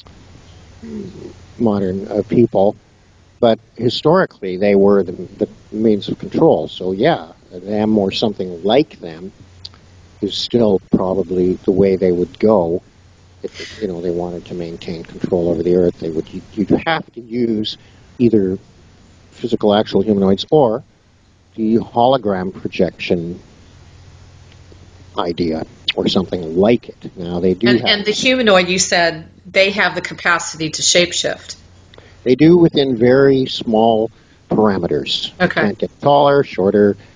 modern people, but historically they were the means of control. So yeah, them or something like them is still probably the way they would go if they wanted to maintain control over the earth. You'd have to use either physical actual humanoids or the hologram projection idea or something like it. Now they do and the humanoid, you said they have the capacity to shapeshift. They do within very small parameters. Okay. Can't get taller, shorter,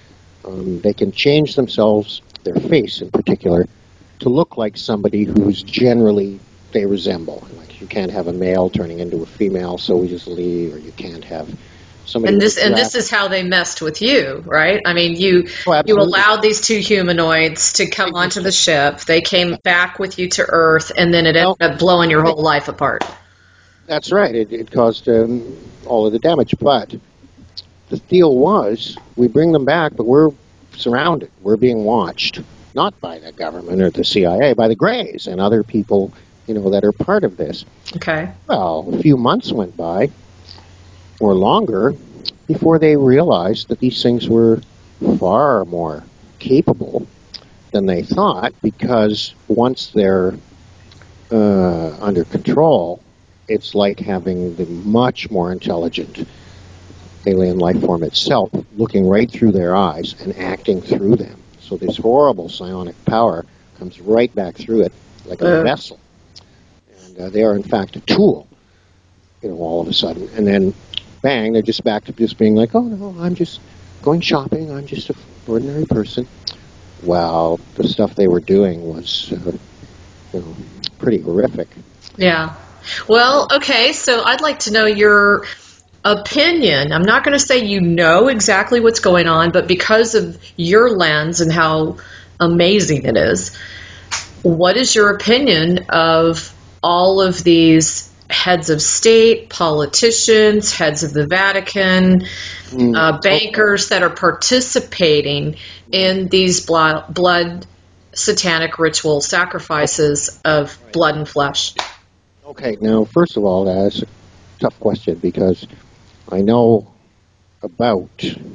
They can change themselves, their face in particular, to look like somebody who's generally they resemble. Like you can't have a male turning into a female so easily, or you can't have somebody And with this is how they messed with you, right? I mean, you Oh, you absolutely. allowed these two humanoids to come They onto just the ship. They came back with you to Earth, and then it ended well, up blowing your right. whole life apart. That's right. It caused all of the damage, but the deal was we bring them back, but we're surrounded. We're being watched, not by the government or the CIA, by the Greys and other people, that are part of this. Okay. Well, a few months went by, or longer, before they realized that these things were far more capable than they thought, because once they're under control, it's like having the much more intelligent alien life form itself looking right through their eyes and acting through them. So this horrible psionic power comes right back through it like a vessel. And they are, in fact, a tool, all of a sudden. And then, bang, they're just back to just being like, oh, no, I'm just going shopping. I'm just an ordinary person. Well, the stuff they were doing was, pretty horrific. Yeah. Well, okay, so I'd like to know your opinion. I'm not going to say you know exactly what's going on, but because of your lens and how amazing it is, what is your opinion of all of these heads of state, politicians, heads of the Vatican, bankers that are participating in these blood satanic ritual sacrifices of blood and flesh? Okay, now, first of all, that's a tough question because I know about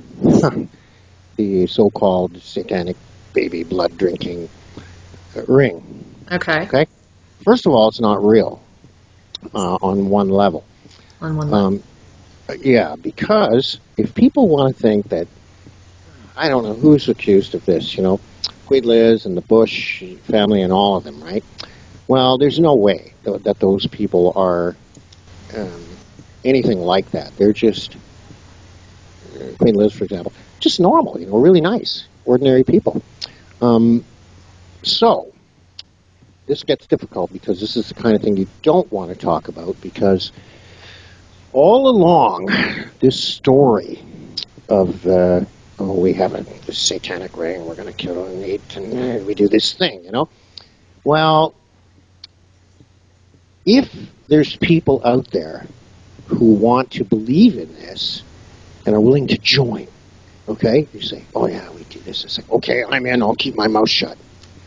the so-called satanic baby blood drinking ring. Okay. Okay? First of all, it's not real on one level. On one level. Yeah, because if people want to think that, I don't know who's accused of this, Queen Liz and the Bush family and all of them, right? Well, there's no way that those people are um, anything like that. They're just, Queen Liz, for example, just normal, really nice, ordinary people. So, this gets difficult because this is the kind of thing you don't want to talk about, because all along this story of, we have this satanic ring, we're going to kill and eat, and we do this thing, Well, if there's people out there who want to believe in this and are willing to join, okay, you say, oh yeah, we do this. It's like, okay, I'm in, I'll keep my mouth shut.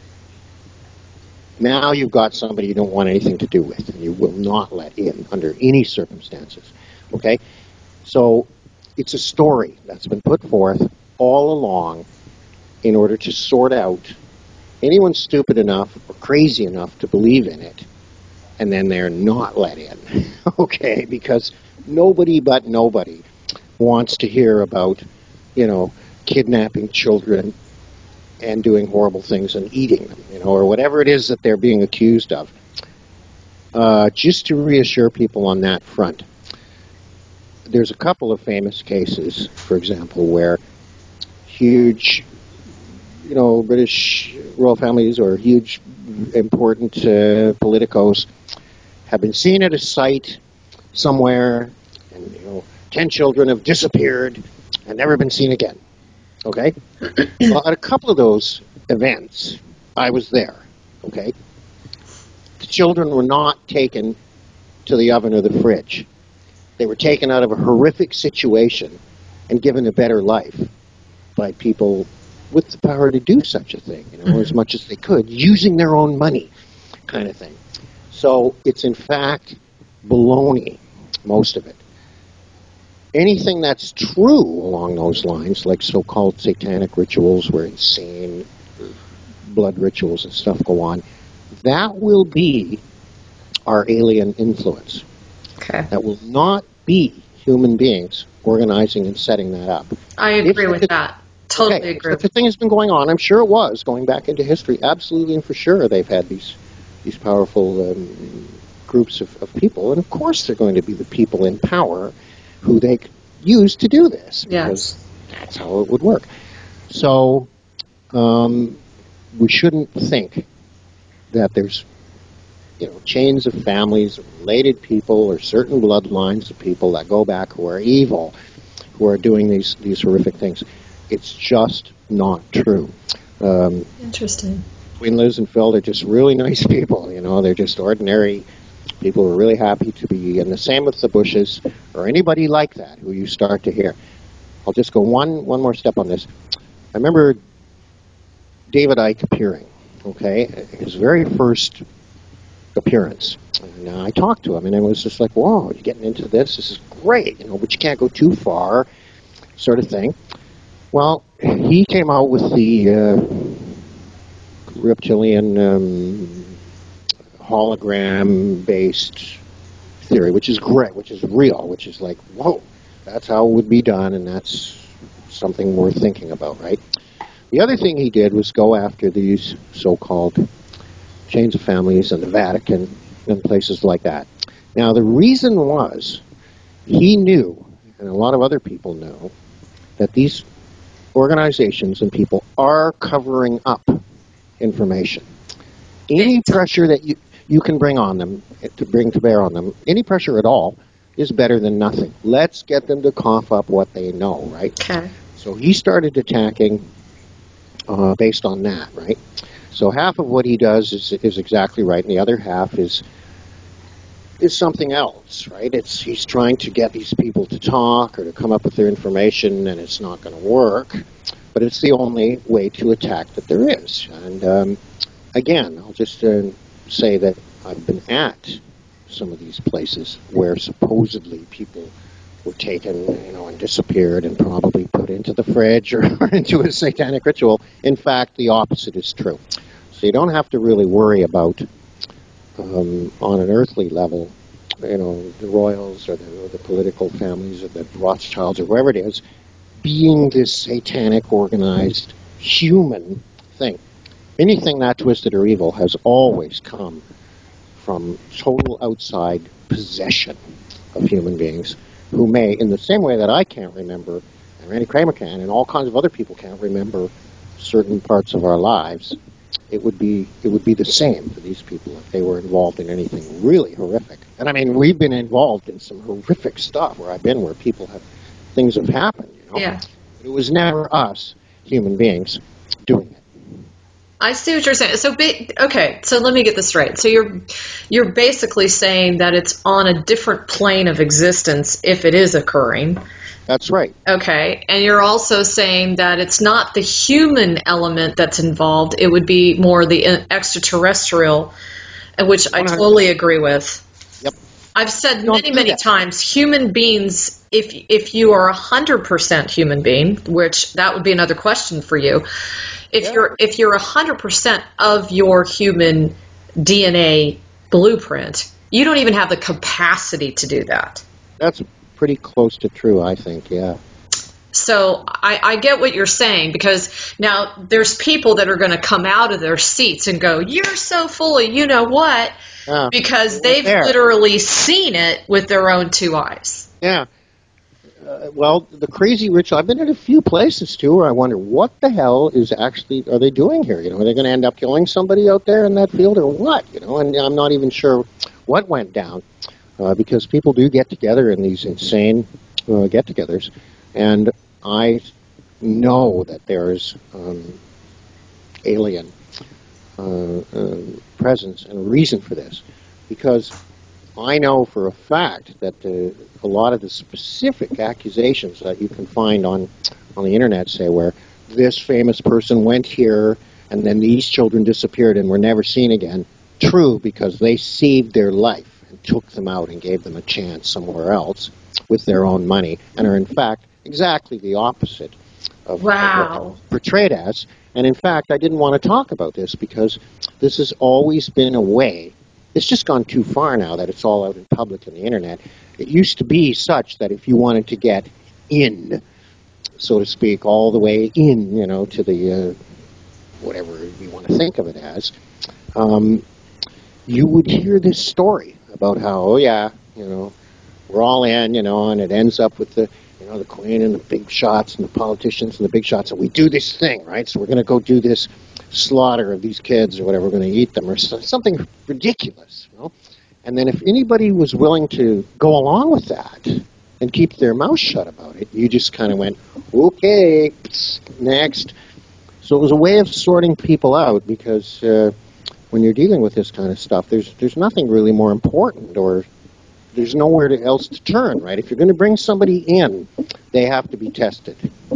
Now you've got somebody you don't want anything to do with, and you will not let in under any circumstances. Okay? So it's a story that's been put forth all along in order to sort out anyone stupid enough or crazy enough to believe in it, and then they're not let in. Okay? Because nobody but nobody wants to hear about, kidnapping children and doing horrible things and eating them, or whatever it is that they're being accused of. Just to reassure people on that front, there's a couple of famous cases, for example, where huge, British royal families or huge, important politicos have been seen at a site somewhere, and 10 children have disappeared and never been seen again. Okay? Well, at a couple of those events, I was there. Okay? The children were not taken to the oven or the fridge. They were taken out of a horrific situation and given a better life by people with the power to do such a thing, as much as they could, using their own money, kind of thing. So it's in fact baloney, most of it. Anything that's true along those lines, like so-called satanic rituals where insane blood rituals and stuff go on, that will be our alien influence. Okay. That will not be human beings organizing and setting that up. I agree with that. Totally If agree. such a thing has been going on, I'm sure it was, going back into history, absolutely and for sure they've had these powerful groups of people, and of course they're going to be the people in power who they use to do this, because Yes. that's how it would work. So we shouldn't think that there's chains of families, related people, or certain bloodlines of people that go back who are evil, who are doing these horrific things. It's just not true. Interesting. Between Liz and Phil, they're just really nice people. They're just ordinary people who are really happy to be. And the same with the Bushes or anybody like that who you start to hear. I'll just go one more step on this. I remember David Icke appearing. Okay, his very first appearance. And I talked to him, and it was just like, whoa, you're getting into this. This is great, but you can't go too far, sort of thing. Well, he came out with the reptilian hologram-based theory, which is great, which is real, which is like, whoa, that's how it would be done, and that's something worth thinking about, right? The other thing he did was go after these so-called chains of families and the Vatican and places like that. Now, the reason was he knew, and a lot of other people know, that these organizations and people are covering up information. Any pressure that you can bring on them, to bear on them, any pressure at all, is better than nothing. Let's get them to cough up what they know, right? Okay. So he started attacking based on that, right? So half of what he does is exactly right, and the other half is something else, right? He's trying to get these people to talk or to come up with their information, and it's not going to work. But it's the only way to attack that there is. And again, I'll just say that I've been at some of these places where supposedly people were taken, and disappeared and probably put into the fridge or into a satanic ritual. In fact, the opposite is true. So you don't have to really worry about, on an earthly level, the royals or the political families or the Rothschilds or whoever it is, being this satanic, organized, human thing. Anything that twisted or evil has always come from total outside possession of human beings who may, in the same way that I can't remember, and Randy Kramer can, and all kinds of other people can't remember certain parts of our lives, it would be the same for these people if they were involved in anything really horrific. And I mean, we've been involved in some horrific stuff where things have happened, Yeah. But it was never us, human beings, doing it. I see what you're saying. So, so let me get this straight. So you're basically saying that it's on a different plane of existence if it is occurring. That's right. Okay, and you're also saying that it's not the human element that's involved. It would be more the extraterrestrial, which 100%. I totally agree with. Yep. I've said many times, human beings, if you are 100% human being, which that would be another question for you, if you're 100% of your human DNA blueprint, you don't even have the capacity to do that. That's pretty close to true, I think, yeah. So I get what you're saying, because now there's people that are going to come out of their seats and go, you're so full of you know what, because they've literally seen it with their own two eyes. Yeah. Well, the crazy rich, I've been in a few places too where I wonder what the hell are they doing here? Are they going to end up killing somebody out there in that field or what? And I'm not even sure what went down because people do get together in these insane get-togethers, and I know that there's alien presence and reason for this, because I know for a fact that a lot of the specific accusations that you can find on the internet say where this famous person went here and then these children disappeared and were never seen again, true, because they saved their life and took them out and gave them a chance somewhere else with their own money, and are in fact exactly the opposite of what portrayed as. And in fact, I didn't want to talk about this because this has always been a way. It's just gone too far now that it's all out in public on the internet. It used to be such that if you wanted to get in, so to speak, all the way in, to the whatever you want to think of it as, you would hear this story about how, we're all in, and it ends up with the The Queen and the big shots and the politicians and the big shots, and we do this thing, right? So we're going to go do this slaughter of these kids or whatever. We're going to eat them or something ridiculous, And then if anybody was willing to go along with that and keep their mouth shut about it, you just kind of went, okay, next. So it was a way of sorting people out because when you're dealing with this kind of stuff, there's nothing really more important, or there's nowhere else to turn, right? If you're going to bring somebody in, they have to be tested.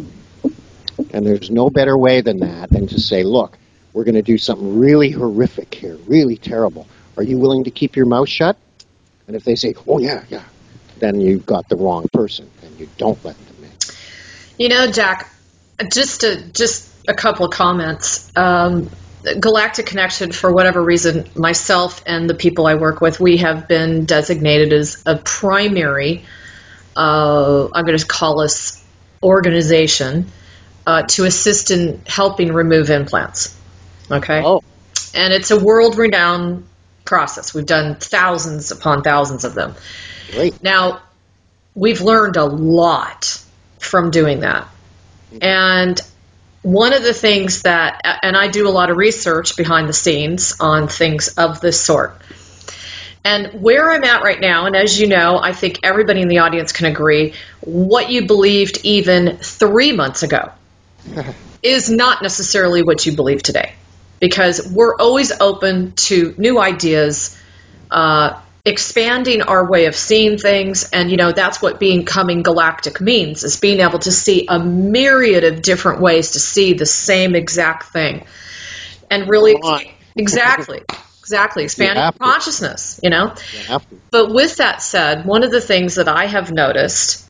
And there's no better way than that than to say, look, we're going to do something really horrific here, really terrible. Are you willing to keep your mouth shut? And if they say, oh, yeah, then you've got the wrong person, and you don't let them in. Jack, just a couple of comments. Galactic Connection, for whatever reason, myself and the people I work with, we have been designated as a primary, I'm going to call us organization, to assist in helping remove implants. Okay? Oh. And it's a world-renowned process. We've done thousands upon thousands of them. Great. Now, we've learned a lot from doing that. And one of the things that, and I do a lot of research behind the scenes on things of this sort. And where I'm at right now, and as you know, I think everybody in the audience can agree, what you believed even 3 months ago is not necessarily what you believe today. Because we're always open to new ideas, expanding our way of seeing things, and that's what becoming galactic means, is being able to see a myriad of different ways to see the same exact thing, and really exactly expanding consciousness. But with that said, one of the things that I have noticed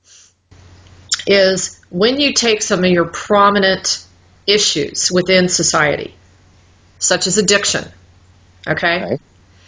is when you take some of your prominent issues within society, such as addiction, okay?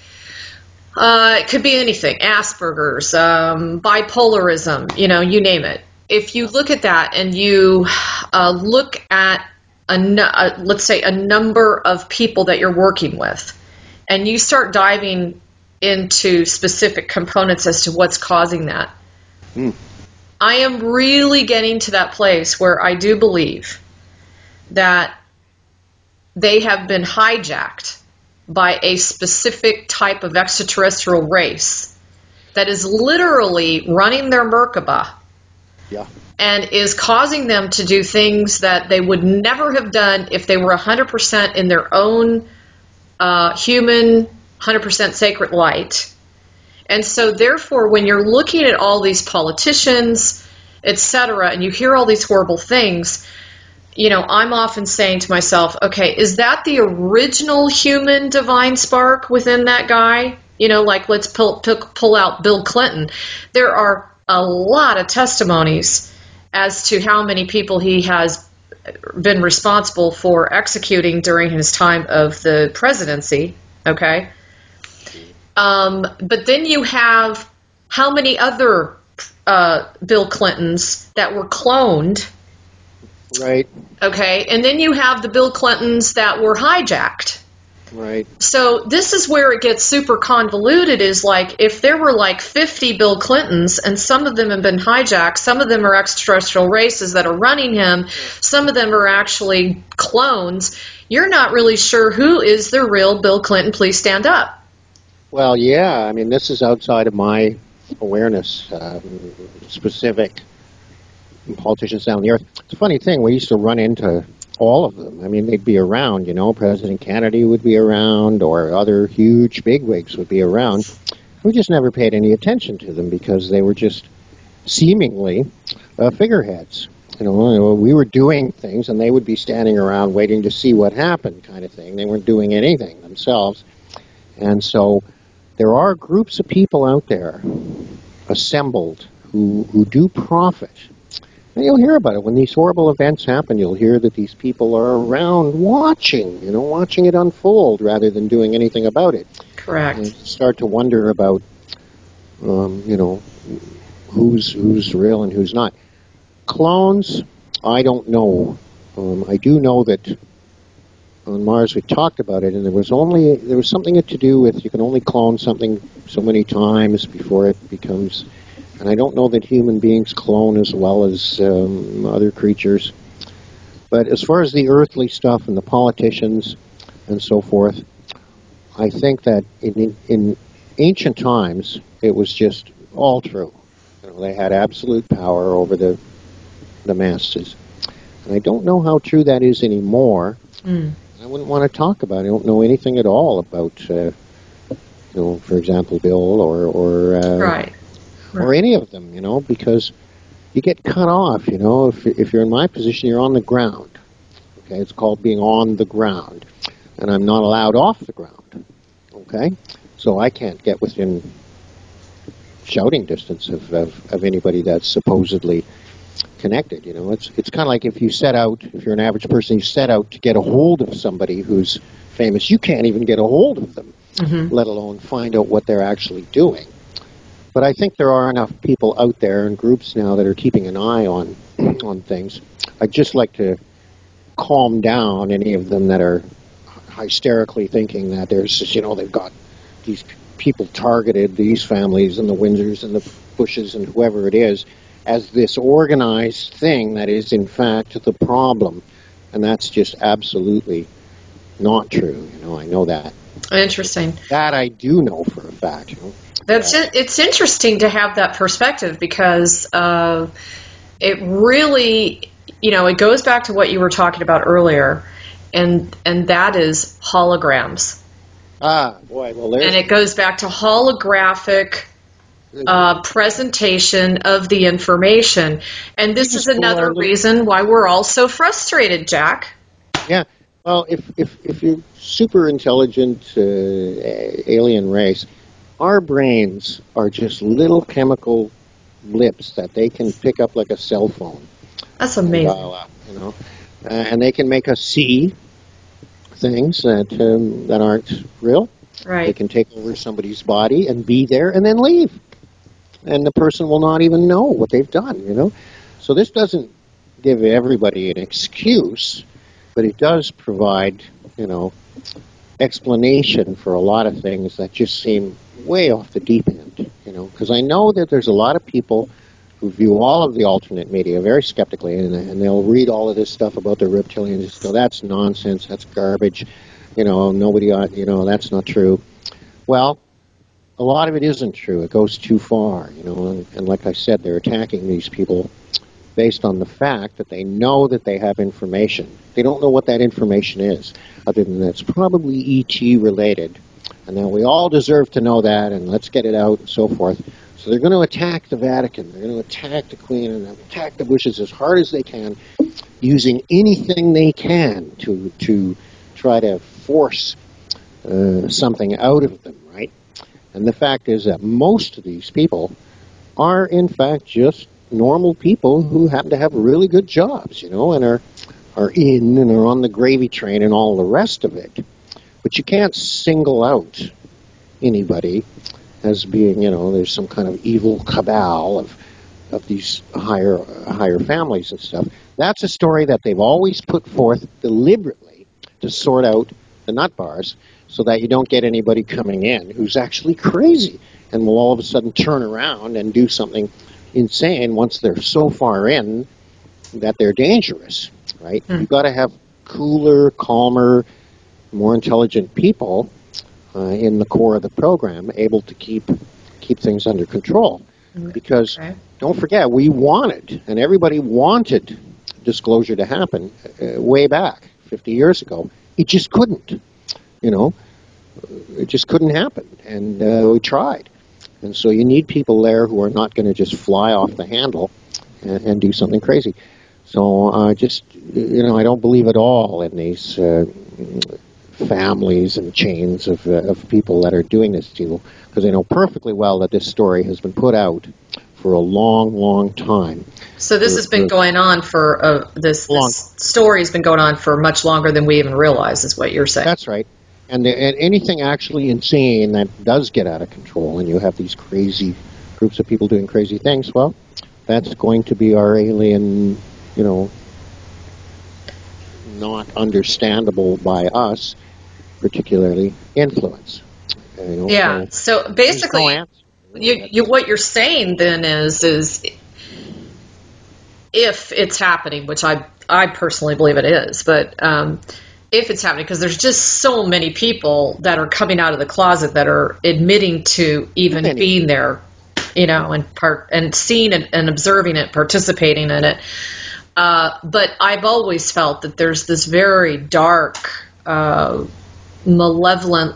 It could be anything, Asperger's, bipolarism, you name it. If you look at that and you look at, let's say, a number of people that you're working with, and you start diving into specific components as to what's causing that, I am really getting to that place where I do believe that they have been hijacked by a specific type of extraterrestrial race that is literally running their Merkaba and is causing them to do things that they would never have done if they were 100% in their own human, 100% sacred light. And so therefore, when you're looking at all these politicians, etc., and you hear all these horrible things, I'm often saying to myself, okay, is that the original human divine spark within that guy? Like let's pull out Bill Clinton. There are a lot of testimonies as to how many people he has been responsible for executing during his time of the presidency, okay? But then you have how many other Bill Clintons that were cloned. Right. Okay, and then you have the Bill Clintons that were hijacked. Right. So this is where it gets super convoluted, is like if there were like 50 Bill Clintons and some of them have been hijacked, some of them are extraterrestrial races that are running him, some of them are actually clones, you're not really sure who is the real Bill Clinton. Please stand up. Well, yeah, I mean, this is outside of my awareness, specific politicians down the earth. It's a funny thing. We used to run into all of them. I mean, they'd be around, President Kennedy would be around, or other huge bigwigs would be around. We just never paid any attention to them because they were just seemingly figureheads. We were doing things and they would be standing around waiting to see what happened, kind of thing. They weren't doing anything themselves. And so there are groups of people out there assembled who do profit. And you'll hear about it. When these horrible events happen, you'll hear that these people are around watching it unfold rather than doing anything about it. Correct. And you start to wonder about, who's real and who's not. Clones, I don't know. I do know that on Mars we talked about it, and there was something to do with you can only clone something so many times before it becomes And I don't know that human beings clone as well as other creatures. But as far as the earthly stuff and the politicians and so forth, I think that in ancient times it was just all true. They had absolute power over the masses. And I don't know how true that is anymore. I wouldn't want to talk about it. I don't know anything at all about, for example, Bill Right. or any of them, because you get cut off, if you're in my position, you're on the ground. Okay, it's called being on the ground. And I'm not allowed off the ground. Okay? So I can't get within shouting distance of anybody that's supposedly connected. It's kind of like if you're an average person, you set out to get a hold of somebody who's famous, you can't even get a hold of them, let alone find out what they're actually doing. But I think there are enough people out there and groups now that are keeping an eye on things. I'd just like to calm down any of them that are hysterically thinking that they've got these people targeted, these families and the Windsors and the Bushes and whoever it is, as this organized thing that is in fact the problem. And that's just absolutely not true. I know that. Interesting. That I do know for a fact. It's interesting to have that perspective because it really, it goes back to what you were talking about earlier, and that is holograms. Boy, well, and it goes back to holographic presentation of the information. And this is another reason why we're all so frustrated, Jack. Yeah. Well, if you're super intelligent alien race, our brains are just little chemical blips that they can pick up like a cell phone. That's amazing. And dial up, and they can make us see things that aren't real. Right. They can take over somebody's body and be there and then leave. And the person will not even know what they've done, So this doesn't give everybody an excuse, but it does provide, explanation for a lot of things that just seem way off the deep end, because I know that there's a lot of people who view all of the alternate media very skeptically, and they'll read all of this stuff about the reptilians and go, that's nonsense, that's garbage, nobody ought, that's not true. Well, a lot of it isn't true. It goes too far, and like I said, they're attacking these people based on the fact that they know that they have information. They don't know what that information is, other than that it's probably ET related, and that we all deserve to know that, and let's get it out, and so forth. So they're going to attack the Vatican, they're going to attack the Queen, and attack the Bushes as hard as they can, using anything they can to try to force something out of them, right? And the fact is that most of these people are, in fact, just normal people who happen to have really good jobs, and are in and are on the gravy train and all the rest of it. But you can't single out anybody as being, there's some kind of evil cabal of these higher families and stuff. That's a story that they've always put forth deliberately to sort out the nut bars so that you don't get anybody coming in who's actually crazy and will all of a sudden turn around and do something insane once they're so far in that they're dangerous, right? You've got to have cooler, calmer, more intelligent people in the core of the program able to keep things under control. Because don't forget, we wanted, and everybody wanted disclosure to happen way back 50 years ago. It just couldn't, It just couldn't happen, and we tried. And so you need people there who are not going to just fly off the handle and do something crazy. So I don't believe at all in these families and chains of people that are doing this to you, because I know perfectly well that this story has been put out for a long, long time. So this has been going on for, this story has been going on for much longer than we even realize, is what you're saying. That's right. And anything actually insane that does get out of control, and you have these crazy groups of people doing crazy things, well, that's going to be our alien, not understandable by us, particularly influence. Yeah. So basically, what you're saying then is if it's happening, which I personally believe it is, but if it's happening, because there's just so many people that are coming out of the closet that are admitting to even being there, and seeing it and observing it, participating in it. But I've always felt that there's this very dark, malevolent,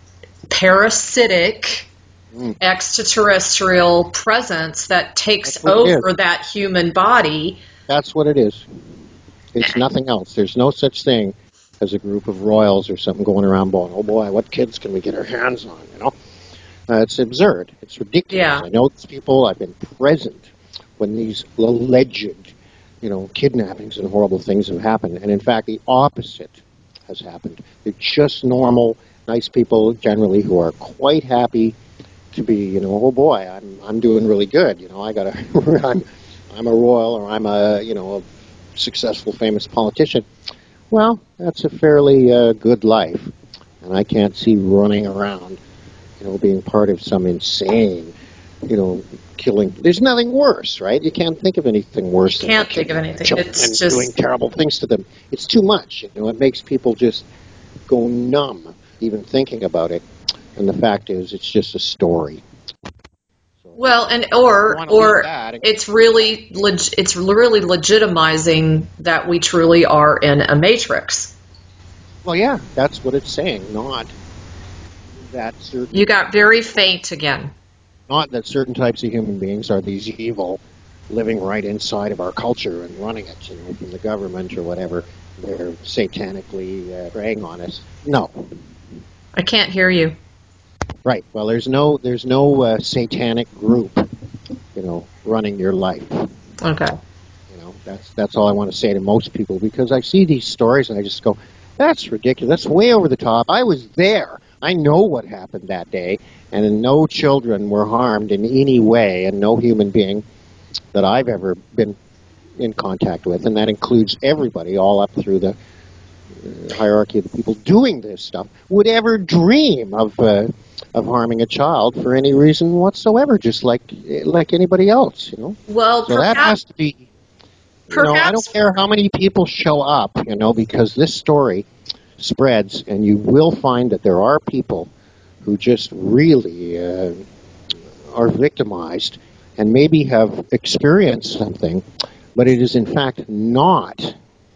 parasitic, extraterrestrial presence that takes over that human body. That's what it is. It's nothing else. There's no such thing as a group of royals or something going around going, oh boy, what kids can we get our hands on, It's absurd. It's ridiculous. Yeah. I know these people. I've been present when these alleged, kidnappings and horrible things have happened. And in fact, the opposite has happened. They're just normal, nice people generally who are quite happy to be, oh boy, I'm doing really good. I'm a royal, or I'm a successful, famous politician. Well, that's a fairly good life, and I can't see running around, being part of some insane, killing. There's nothing worse, right? You can't think of anything worse. You can't think of anything. It's just doing terrible things to them. It's too much. It makes people just go numb, even thinking about it. And the fact is, it's just a story. Well, or it's really legitimizing that we truly are in a matrix. Well, yeah, that's what it's saying. Not that certain. You got very faint again. Not that certain types of human beings are these evil, living right inside of our culture and running it, from the government or whatever. They're satanically preying on us. No, I can't hear you. Right. Well, there's no satanic group, running your life. Okay. That's all I want to say to most people, because I see these stories and I just go, that's ridiculous. That's way over the top. I was there. I know what happened that day, and no children were harmed in any way, and no human being that I've ever been in contact with, and that includes everybody all up through the hierarchy of the people doing this stuff, would ever dream of harming a child for any reason whatsoever, just like anybody else, Well, so that has to be. I don't care how many people show up, because this story spreads, and you will find that there are people who just really are victimized and maybe have experienced something, but it is in fact not,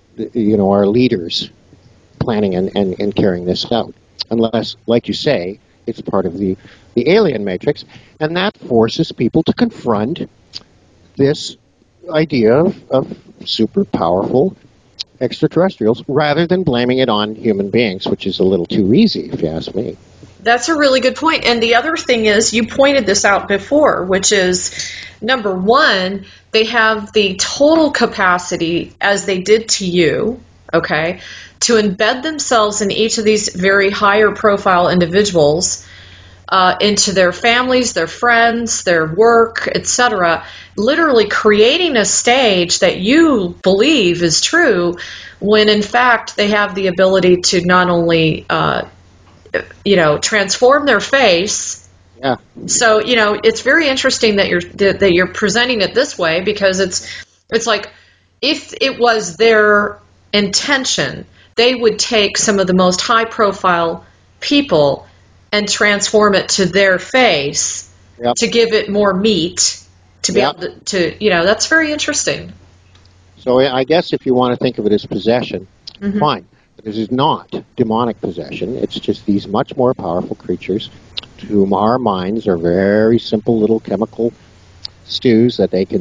our leaders planning and carrying this out, unless, like you say, it's part of the alien matrix, and that forces people to confront this idea of super powerful extraterrestrials rather than blaming it on human beings, which is a little too easy, if you ask me. That's a really good point. And the other thing is, you pointed this out before, which is, number one, they have the total capacity, as they did to you, okay, to embed themselves in each of these very higher profile individuals, into their families, their friends, their work, etc., literally creating a stage that you believe is true, when in fact they have the ability to not only transform their face. Yeah. So it's very interesting that you're presenting it this way, because it's like, if it was their intention, they would take some of the most high profile people and transform it to their face. Yep. To give it more meat, to be able to that's very interesting. So I guess if you want to think of it as possession, fine. But this is not demonic possession. It's just these much more powerful creatures to whom our minds are very simple little chemical stews that they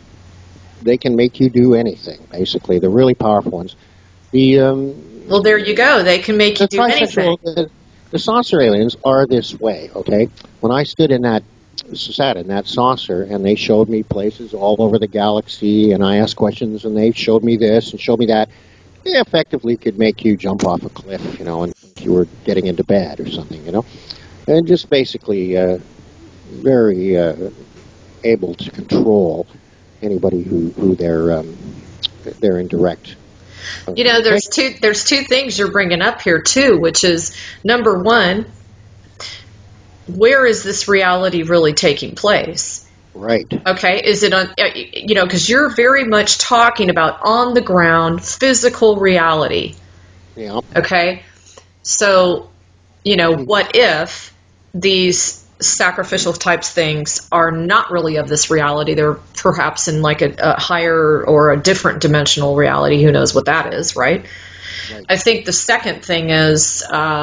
can make you do anything, basically. The really powerful ones. Well, there you go. They can make you do anything. The saucer aliens are this way, okay? When I sat in that saucer, and they showed me places all over the galaxy, and I asked questions, and they showed me this and showed me that, they effectively could make you jump off a cliff, and you were getting into bed or something, and just basically very able to control anybody who they're in direct. There's two things you're bringing up here too, which is, number one, where is this reality really taking place? Right. Okay, is it on, because you're very much talking about on the ground physical reality. Yeah. Okay, so, what if these sacrificial types things are not really of this reality? They're perhaps in like a higher or a different dimensional reality. Who knows what that is, right? Right. I think the second thing is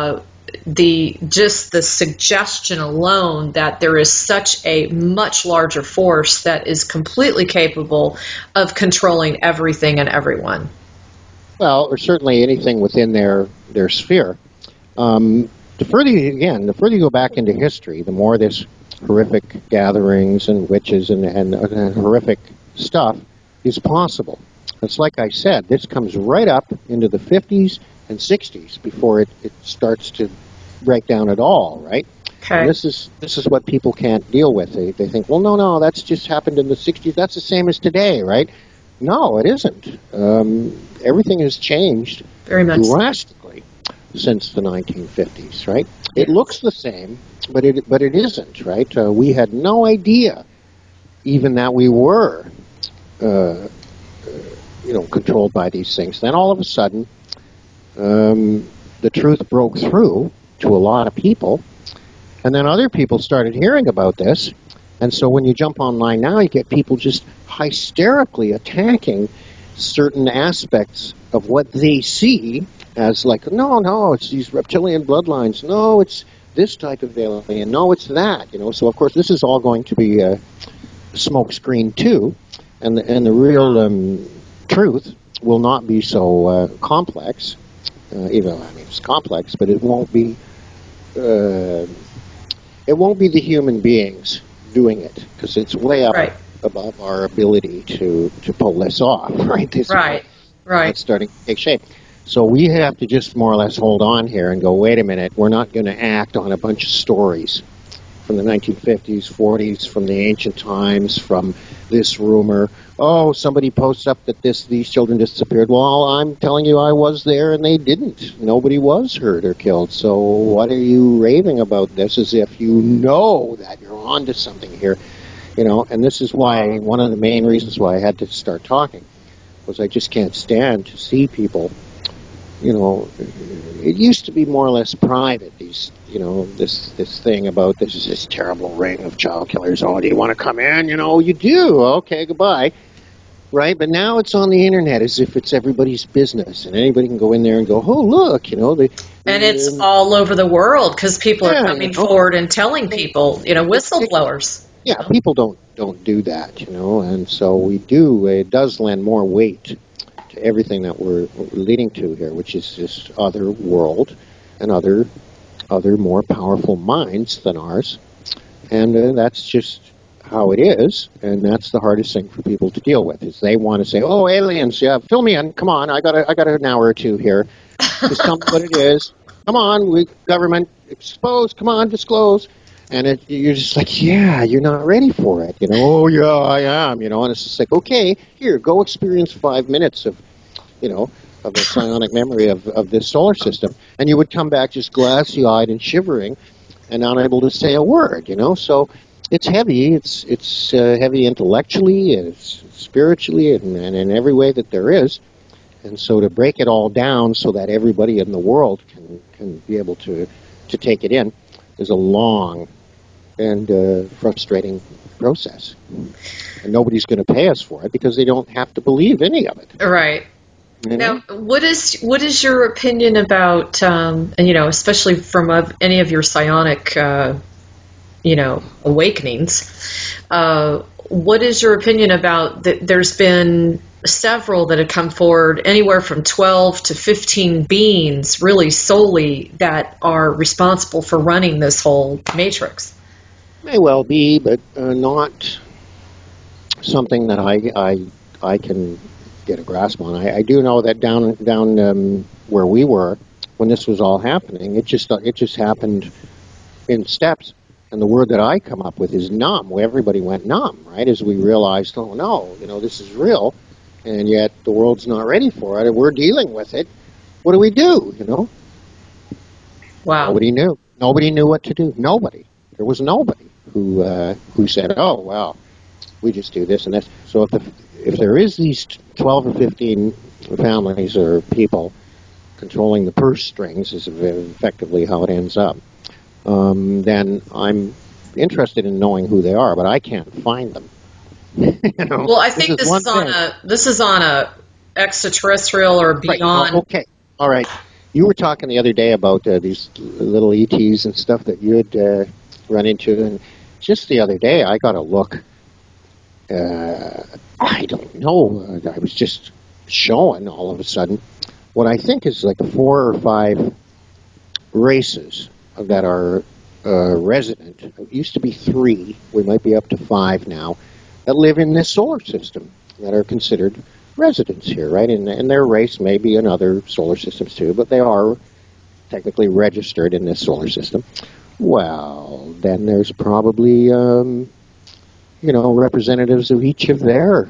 the suggestion alone that there is such a much larger force that is completely capable of controlling everything and everyone. Well, or certainly anything within their sphere. The further you go back into history, the more this horrific gatherings and witches and horrific stuff is possible. It's like I said, this comes right up into the 50s and 60s before it starts to break down at all, right? Okay. And this is what people can't deal with. They think, well, no, that's just happened in the 60s. That's the same as today, right? No, it isn't. Everything has changed Very much drastically since the 1950s, right? Yes. It looks the same, but it isn't, right? We had no idea even that we were, controlled by these things. Then all of a sudden, the truth broke through to a lot of people, and then other people started hearing about this. And so when you jump online now, you get people just hysterically attacking certain aspects of what they see as like, no, it's these reptilian bloodlines. No, it's this type of alien. No, it's that. So of course this is all going to be a smokescreen too, and the real truth will not be so complex. Even it's complex, but it won't be. It won't be the human beings doing it because it's way up right. above our ability to pull this off, right? It's starting to take shape. So we have to just more or less hold on here and go, wait a minute, we're not going to act on a bunch of stories from the 1950s, 40s, from the ancient times, from this rumor. Oh, somebody posts up that these children disappeared. Well, I'm telling you I was there and they didn't. Nobody was hurt or killed. So what are you raving about this as if you know that you're onto something here? And this is why one of the main reasons why I had to start talking was I just can't stand to see people. It used to be more or less private. This thing about this terrible ring of child killers. Oh, do you want to come in? You do. Okay, goodbye. Right, but now it's on the internet as if it's everybody's business, and anybody can go in there and go, oh, look, and it's all over the world because people are coming forward and telling people, whistleblowers. Yeah, people don't do that, and so we do. It does lend more weight to everything that we're leading to here, which is this other world and other more powerful minds than ours, and that's just how it is, and that's the hardest thing for people to deal with. Is they want to say, "Oh, aliens, yeah, fill me in. Come on, I got an hour or two here. Just tell me what it is. Come on, government expose. Come on, disclose." And you're just like, yeah, you're not ready for it. Oh, yeah, I am. And it's just like, okay, here, go experience 5 minutes of a psionic memory of this solar system. And you would come back just glassy-eyed and shivering and unable to say a word, So it's heavy. It's heavy intellectually, and it's spiritually, and in every way that there is. And so to break it all down so that everybody in the world can be able to take it in is a long and frustrating process. And nobody's going to pay us for it because they don't have to believe any of it. Right. Now, what is your opinion about, especially from any of your psionic, awakenings? What is your opinion about there's been several that have come forward, anywhere from 12 to 15 beings, really solely, that are responsible for running this whole matrix? May well be, but not something that I can get a grasp on. I do know that down where we were when this was all happening, it just happened in steps. And the word that I come up with is numb. Where everybody went numb, right? As we realized, oh no, this is real, and yet the world's not ready for it, and we're dealing with it. What do we do? Wow. Nobody knew. Nobody knew what to do. Nobody. There was nobody who said, "Oh, well, we just do this and this." So if there is these 12 or 15 families or people controlling the purse strings, is effectively how it ends up, then I'm interested in knowing who they are, but I can't find them. Well, I think this is on a extraterrestrial or beyond. Right. Oh, okay. All right. You were talking the other day about these little ETs and stuff that you had run into, and just the other day I got a look. I don't know. I was just showing all of a sudden what I think is like 4 or 5 races that are resident. It used to be 3. We might be up to 5 now that live in this solar system that are considered residents here, right? And their race may be in other solar systems too, but they are technically registered in this solar system. Well, then there's probably representatives of each of their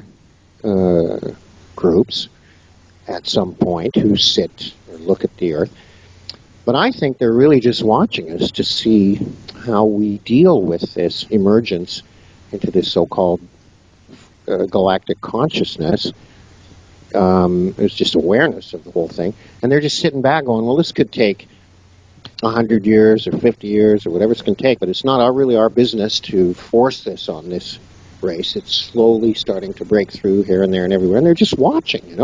groups at some point who sit or look at the Earth. But I think they're really just watching us to see how we deal with this emergence into this so-called galactic consciousness. There's just awareness of the whole thing. And they're just sitting back going, well, this could take 100 years or 50 years or whatever it's going to take, but it's not really our business to force this on this race. It's slowly starting to break through here and there and everywhere. And they're just watching,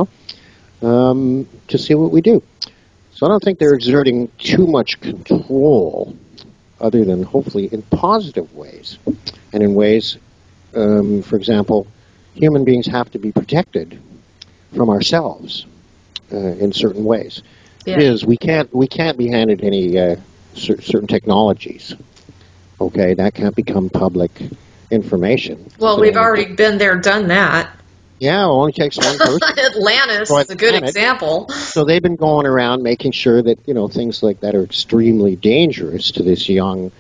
to see what we do. So I don't think they're exerting too much control, other than hopefully in positive ways. And in ways, for example, human beings have to be protected from ourselves in certain ways. Yeah. It is we can't be handed any certain technologies. Okay, that can't become public information. Well, we've already been there, done that. Yeah, it only takes one person. Atlantis is a good example. So they've been going around making sure that things like that are extremely dangerous to this young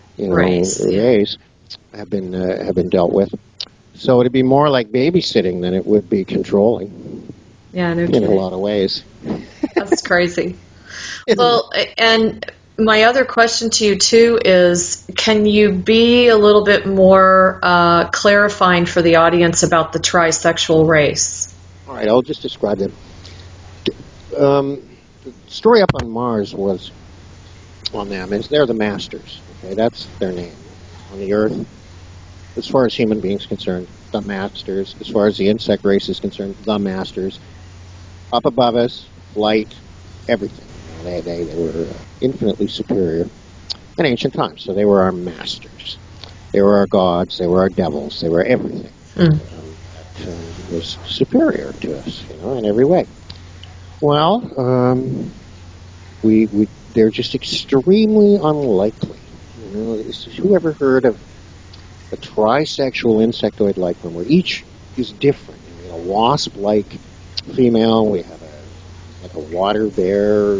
race have been dealt with. So it'd be more like babysitting than it would be controlling. Yeah, no in kidding. a lot of ways. That's crazy. Well, and my other question to you too is, can you be a little bit more clarifying for the audience about the trisexual race? All right, I'll just describe them. The story up on Mars was on them is they're the masters. Okay, that's their name. On the Earth, as far as human beings concerned, the masters. As far as the insect race is concerned, the masters. Up above us, light, everything. They were infinitely superior in ancient times. So they were our masters. They were our gods. They were our devils. They were everything that was superior to us, in every way. Well, they're just extremely unlikely. Who ever heard of a trisexual insectoid life form where each is different? A wasp-like female. We have a water bear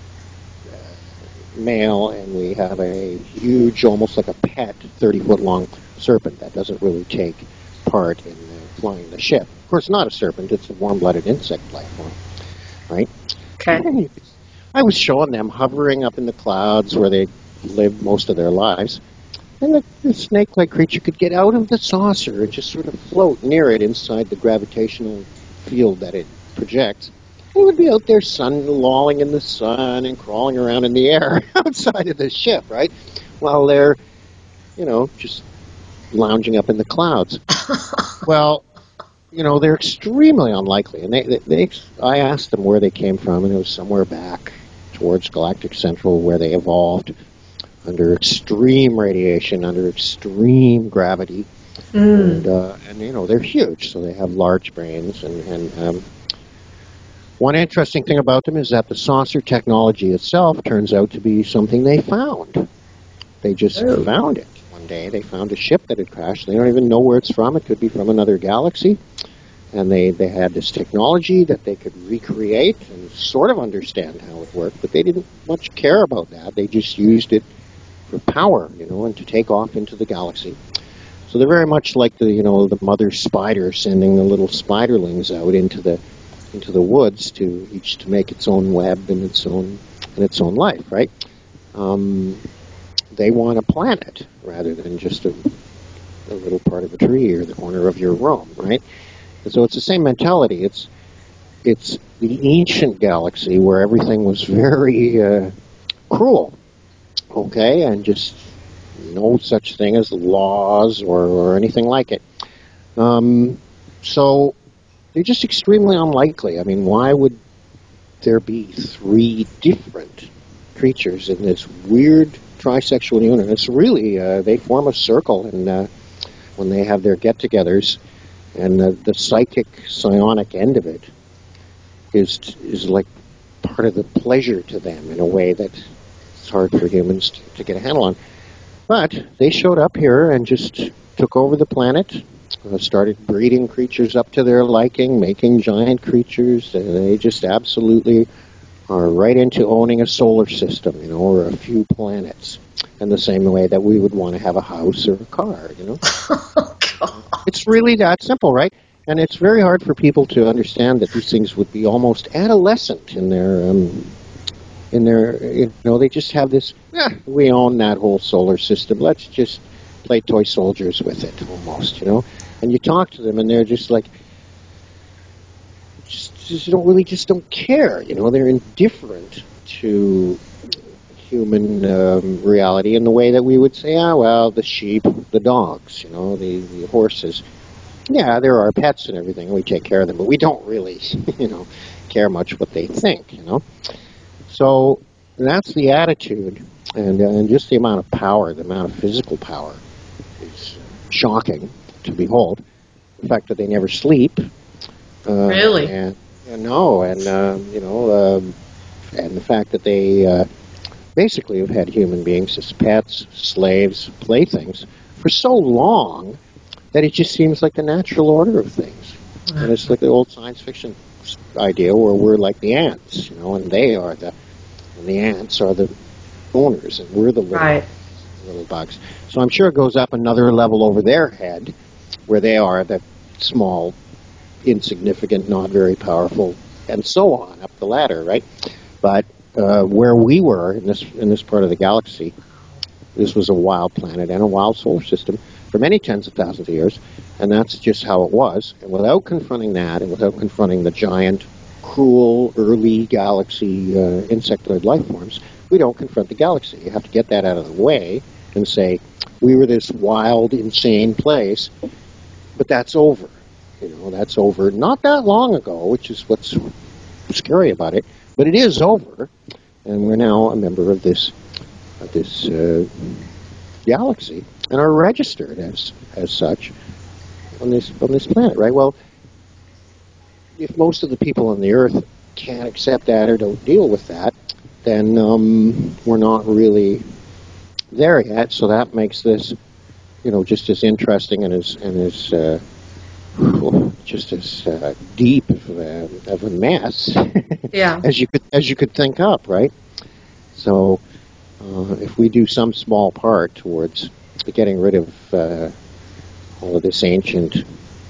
male, and we have a huge, almost like a pet, 30-foot-long serpent that doesn't really take part in flying the ship. Of course, not a serpent. It's a warm-blooded insect life form, right? Okay. I was showing them hovering up in the clouds where they lived most of their lives, and the snake-like creature could get out of the saucer and just sort of float near it inside the gravitational field that it projects. It would be out there lolling in the sun and crawling around in the air outside of the ship, right? While they're, just lounging up in the clouds. Well, they're extremely unlikely. And I asked them where they came from, and it was somewhere back towards Galactic Central where they evolved under extreme radiation, under extreme gravity. And they're huge, so they have large brains. And one interesting thing about them is that the saucer technology itself turns out to be something they found. They just found it. One day they found a ship that had crashed. They don't even know where it's from. It could be from another galaxy. And they had this technology that they could recreate and sort of understand how it worked, but they didn't much care about that. They just used it for power, and to take off into the galaxy. So they're very much like the mother spider sending the little spiderlings out into the woods to make its own web and its own life, right? They want a planet rather than just a little part of a tree or the corner of your room, right? And so it's the same mentality. It's the ancient galaxy where everything was very cruel, okay, and just no such thing as laws or anything like it. So they're just extremely unlikely. I mean, why would there be three different creatures in this weird trisexual union? It's really, they form a circle and when they have their get-togethers, and the psychic psionic end of it is like part of the pleasure to them in a way that it's hard for humans to get a handle on. But they showed up here and just took over the planet, started breeding creatures up to their liking, making giant creatures, and they just absolutely are right into owning a solar system, or a few planets, in the same way that we would want to have a house or a car. Oh, God. It's really that simple, right? And it's very hard for people to understand that these things would be almost adolescent in their, they just have this, we own that whole solar system. Let's just play toy soldiers with it, almost. And you talk to them, and they're just like, just don't care. They're indifferent to human reality in the way that we would say, well, the sheep, the dogs, the horses. Yeah, there are pets and everything. We take care of them, but we don't really, care much what they think. So that's the attitude, and just the amount of power, the amount of physical power, is shocking to behold. The fact that they never sleep. Really? And no, and the fact that they basically have had human beings as pets, slaves, playthings for so long that it just seems like the natural order of things. And it's like the old science fiction idea where we're like the ants, and the ants are the owners, and we're the little bugs. So I'm sure it goes up another level over their head, where they are the small, insignificant, not very powerful, and so on up the ladder, right? But where we were in this part of the galaxy, this was a wild planet and a wild solar system for many tens of thousands of years, and that's just how it was. And without confronting that, and without confronting the giant, cruel, early galaxy insectoid life forms, we don't confront the galaxy. You have to get that out of the way and say, we were this wild, insane place, but that's over. That's over not that long ago, which is what's scary about it, but it is over, and we're now a member of this galaxy and are registered as such on this planet, right? Well, if most of the people on the Earth can't accept that or don't deal with that, then we're not really there yet. So that makes this, just as interesting and as just as deep of a mess Yeah. as you could think up, right? So if we do some small part towards getting rid of all of this ancient,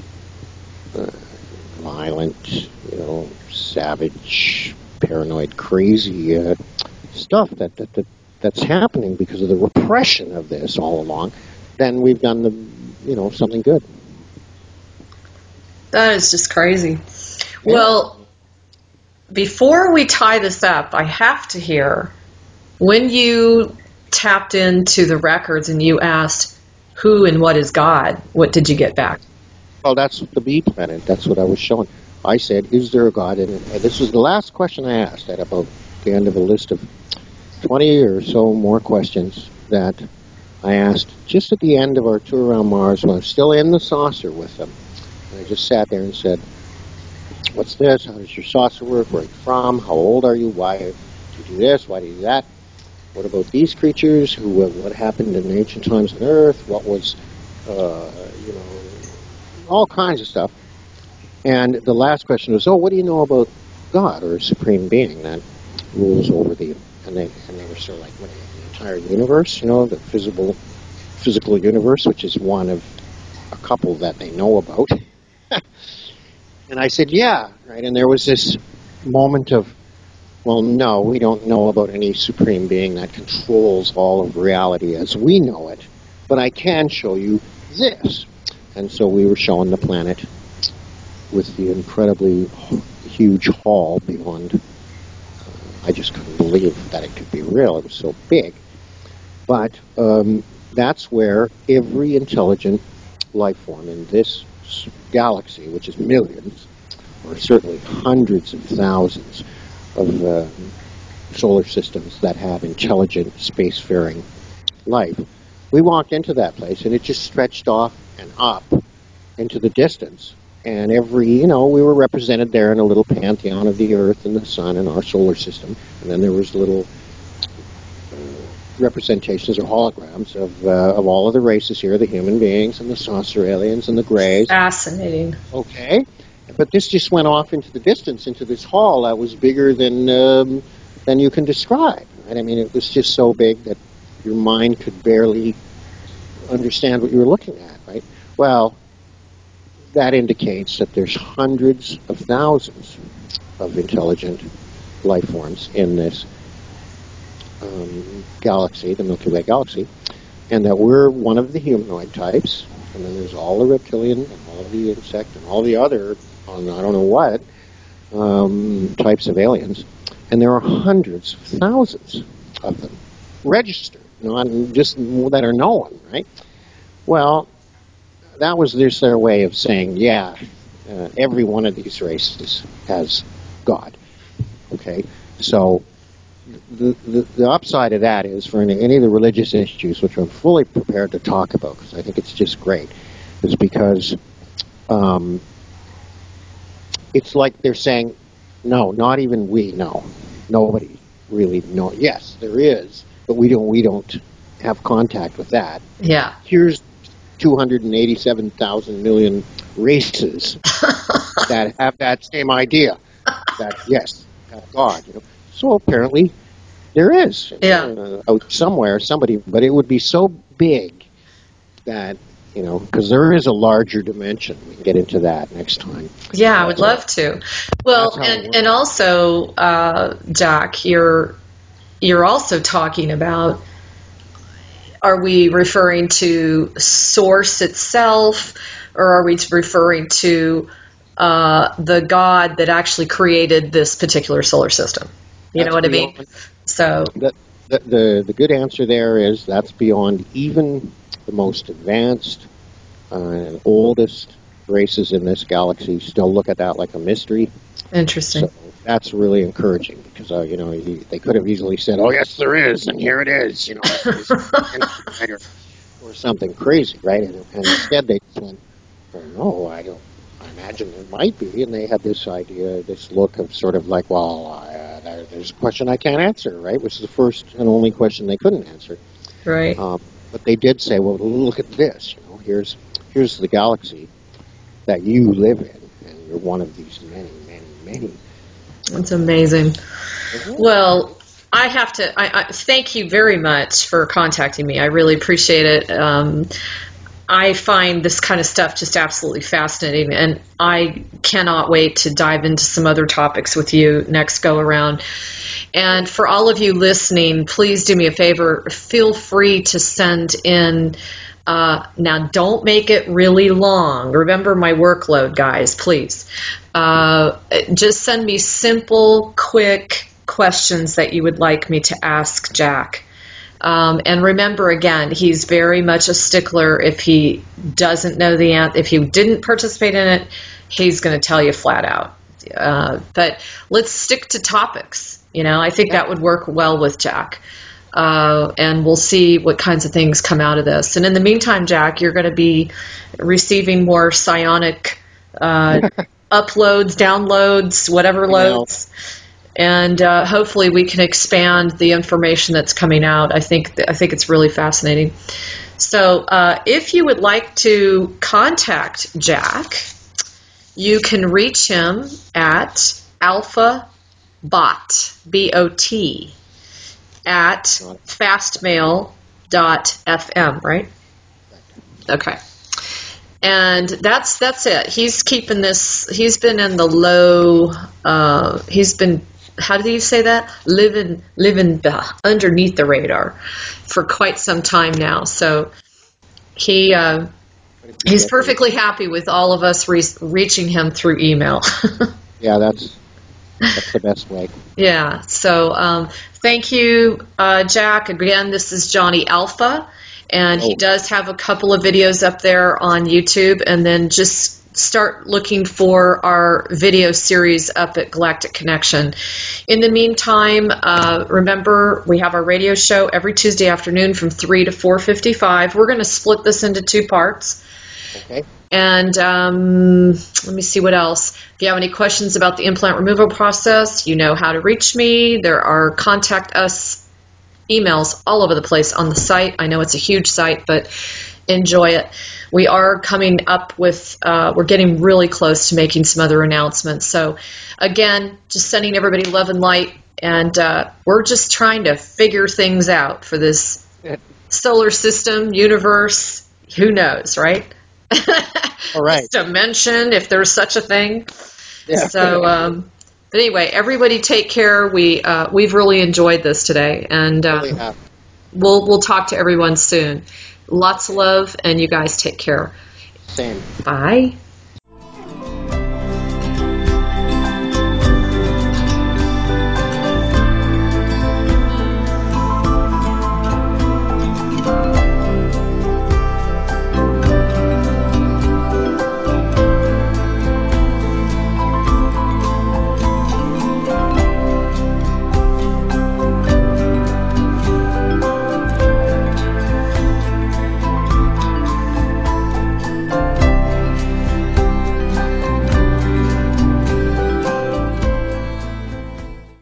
violent, savage, paranoid, crazy stuff that's happening because of the repression of this all along, then we've done something good. That is just crazy. Yeah. Well, before we tie this up, I have to hear, when you tapped into the records and you asked, who and what is God, what did you get back? Well, that's the bee planet. That's what I was showing. I said, is there a God? And this was the last question I asked at about the end of a list of 20 or so more questions that I asked just at the end of our tour around Mars when I was still in the saucer with them. And I just sat there and said, what's this? How does your saucer work? Where are you from? How old are you? Why do you do this? Why do you do that? What about these creatures? What happened in ancient times on Earth? What was, all kinds of stuff. And the last question was, what do you know about God or a supreme being that rules over and they were sort of like, what, the entire universe, the physical universe, which is one of a couple that they know about. And I said, yeah, right. And there was this moment of Well, no, we don't know about any supreme being that controls all of reality as we know it, but I can show you this. And so we were showing the planet with the incredibly huge hall beyond. I just couldn't believe that it could be real. It was so big. But that's where every intelligent life form in this galaxy, which is millions, or certainly hundreds of thousands of solar systems that have intelligent spacefaring life, we walked into that place and it just stretched off and up into the distance. And we were represented there in a little pantheon of the Earth and the Sun and our solar system. And then there was little representations or holograms of all of the races here, the human beings and the saucer aliens and the greys. Fascinating. Okay. But this just went off into the distance, into this hall that was bigger than you can describe. Right? I mean, it was just so big that your mind could barely understand what you were looking at, right? Well, that indicates that there's hundreds of thousands of intelligent life forms in this galaxy, the Milky Way galaxy, and that we're one of the humanoid types, and then there's all the reptilian and all the insect and all the other, I don't know what, types of aliens, and there are hundreds of thousands of them registered, not just that are known, right? Well, that was just their way of saying, every one of these has God. Okay, so the upside of that is for any of the religious issues, which I'm fully prepared to talk about because I think it's just great, is because it's like they're saying, no, not even we know. Nobody really knows. Yes, there is, but we don't have contact with that. Yeah. Here's 287,000 million races that have that same idea. That yes, have God. So apparently there is. Out somewhere, somebody, but it would be so big that because there is a larger dimension. We can get into that next time. Yeah, I would love to. Well, and also, Jack, you're also talking about, are we referring to source itself, or are we referring to the God that actually created this particular solar system? You know what I mean? So the good answer there is that's beyond even the most advanced and oldest races in this galaxy still look at that like a mystery. Interesting. So that's really encouraging because they could have easily said, "Oh yes, there is, and here it is," or something crazy, right? And instead they went, "Well, no, I don't. I imagine there might be," and they had this idea, this look of sort of like, "Well, there's a question I can't answer," right? Which is the first and only question they couldn't answer. Right. But they did say, "Well, look at this. Here's the galaxy that you live in, and you're one of these many, many, many." That's amazing. Well, I have to. I thank you very much for contacting me. I really appreciate it. I find this kind of stuff just absolutely fascinating, and I cannot wait to dive into some other topics with you next go around. And for all of you listening, please do me a favor. Feel free to send in. Now, don't make it really long. Remember my workload, guys, please. Just send me simple, quick questions that you would like me to ask Jack. And remember, again, he's very much a stickler. If he doesn't know the answer, if he didn't participate in it, he's going to tell you flat out. But let's stick to topics. I think that would work well with Jack. And we'll see what kinds of things come out of this. And in the meantime, Jack, you're going to be receiving more psionic uploads, downloads, whatever loads. And hopefully we can expand the information that's coming out. I think it's really fascinating. So if you would like to contact Jack, you can reach him at alphabot, B-O-T, at fastmail.fm, right? Okay. And that's it. He's keeping this. He's been in the low. He's been how do you say that? Living underneath the radar for quite some time now. So he's perfectly happy with all of us reaching him through email. Yeah, that's the best way. Yeah. So thank you, Jack. Again, this is Johnny Alpha, and he does have a couple of videos up there on YouTube, and then just start looking for our video series up at Galactic Connection. In the meantime, remember, we have our radio show every Tuesday afternoon from 3 to 4:55. We're going to split this into 2 parts. Okay. And let me see what else. If you have any questions about the implant removal process, you know how to reach me. There are contact us emails all over the place on the site. I know it's a huge site, but enjoy it. We are coming up with, we're getting really close to making some other announcements. So again, just sending everybody love and light. And we're just trying to figure things out for this solar system, universe, who knows, right? All right. This dimension, if there's such a thing. Yeah. So, but anyway, everybody take care. We've really enjoyed this today, and Really have. we'll talk to everyone soon. Lots of love, and you guys take care. Same. Bye.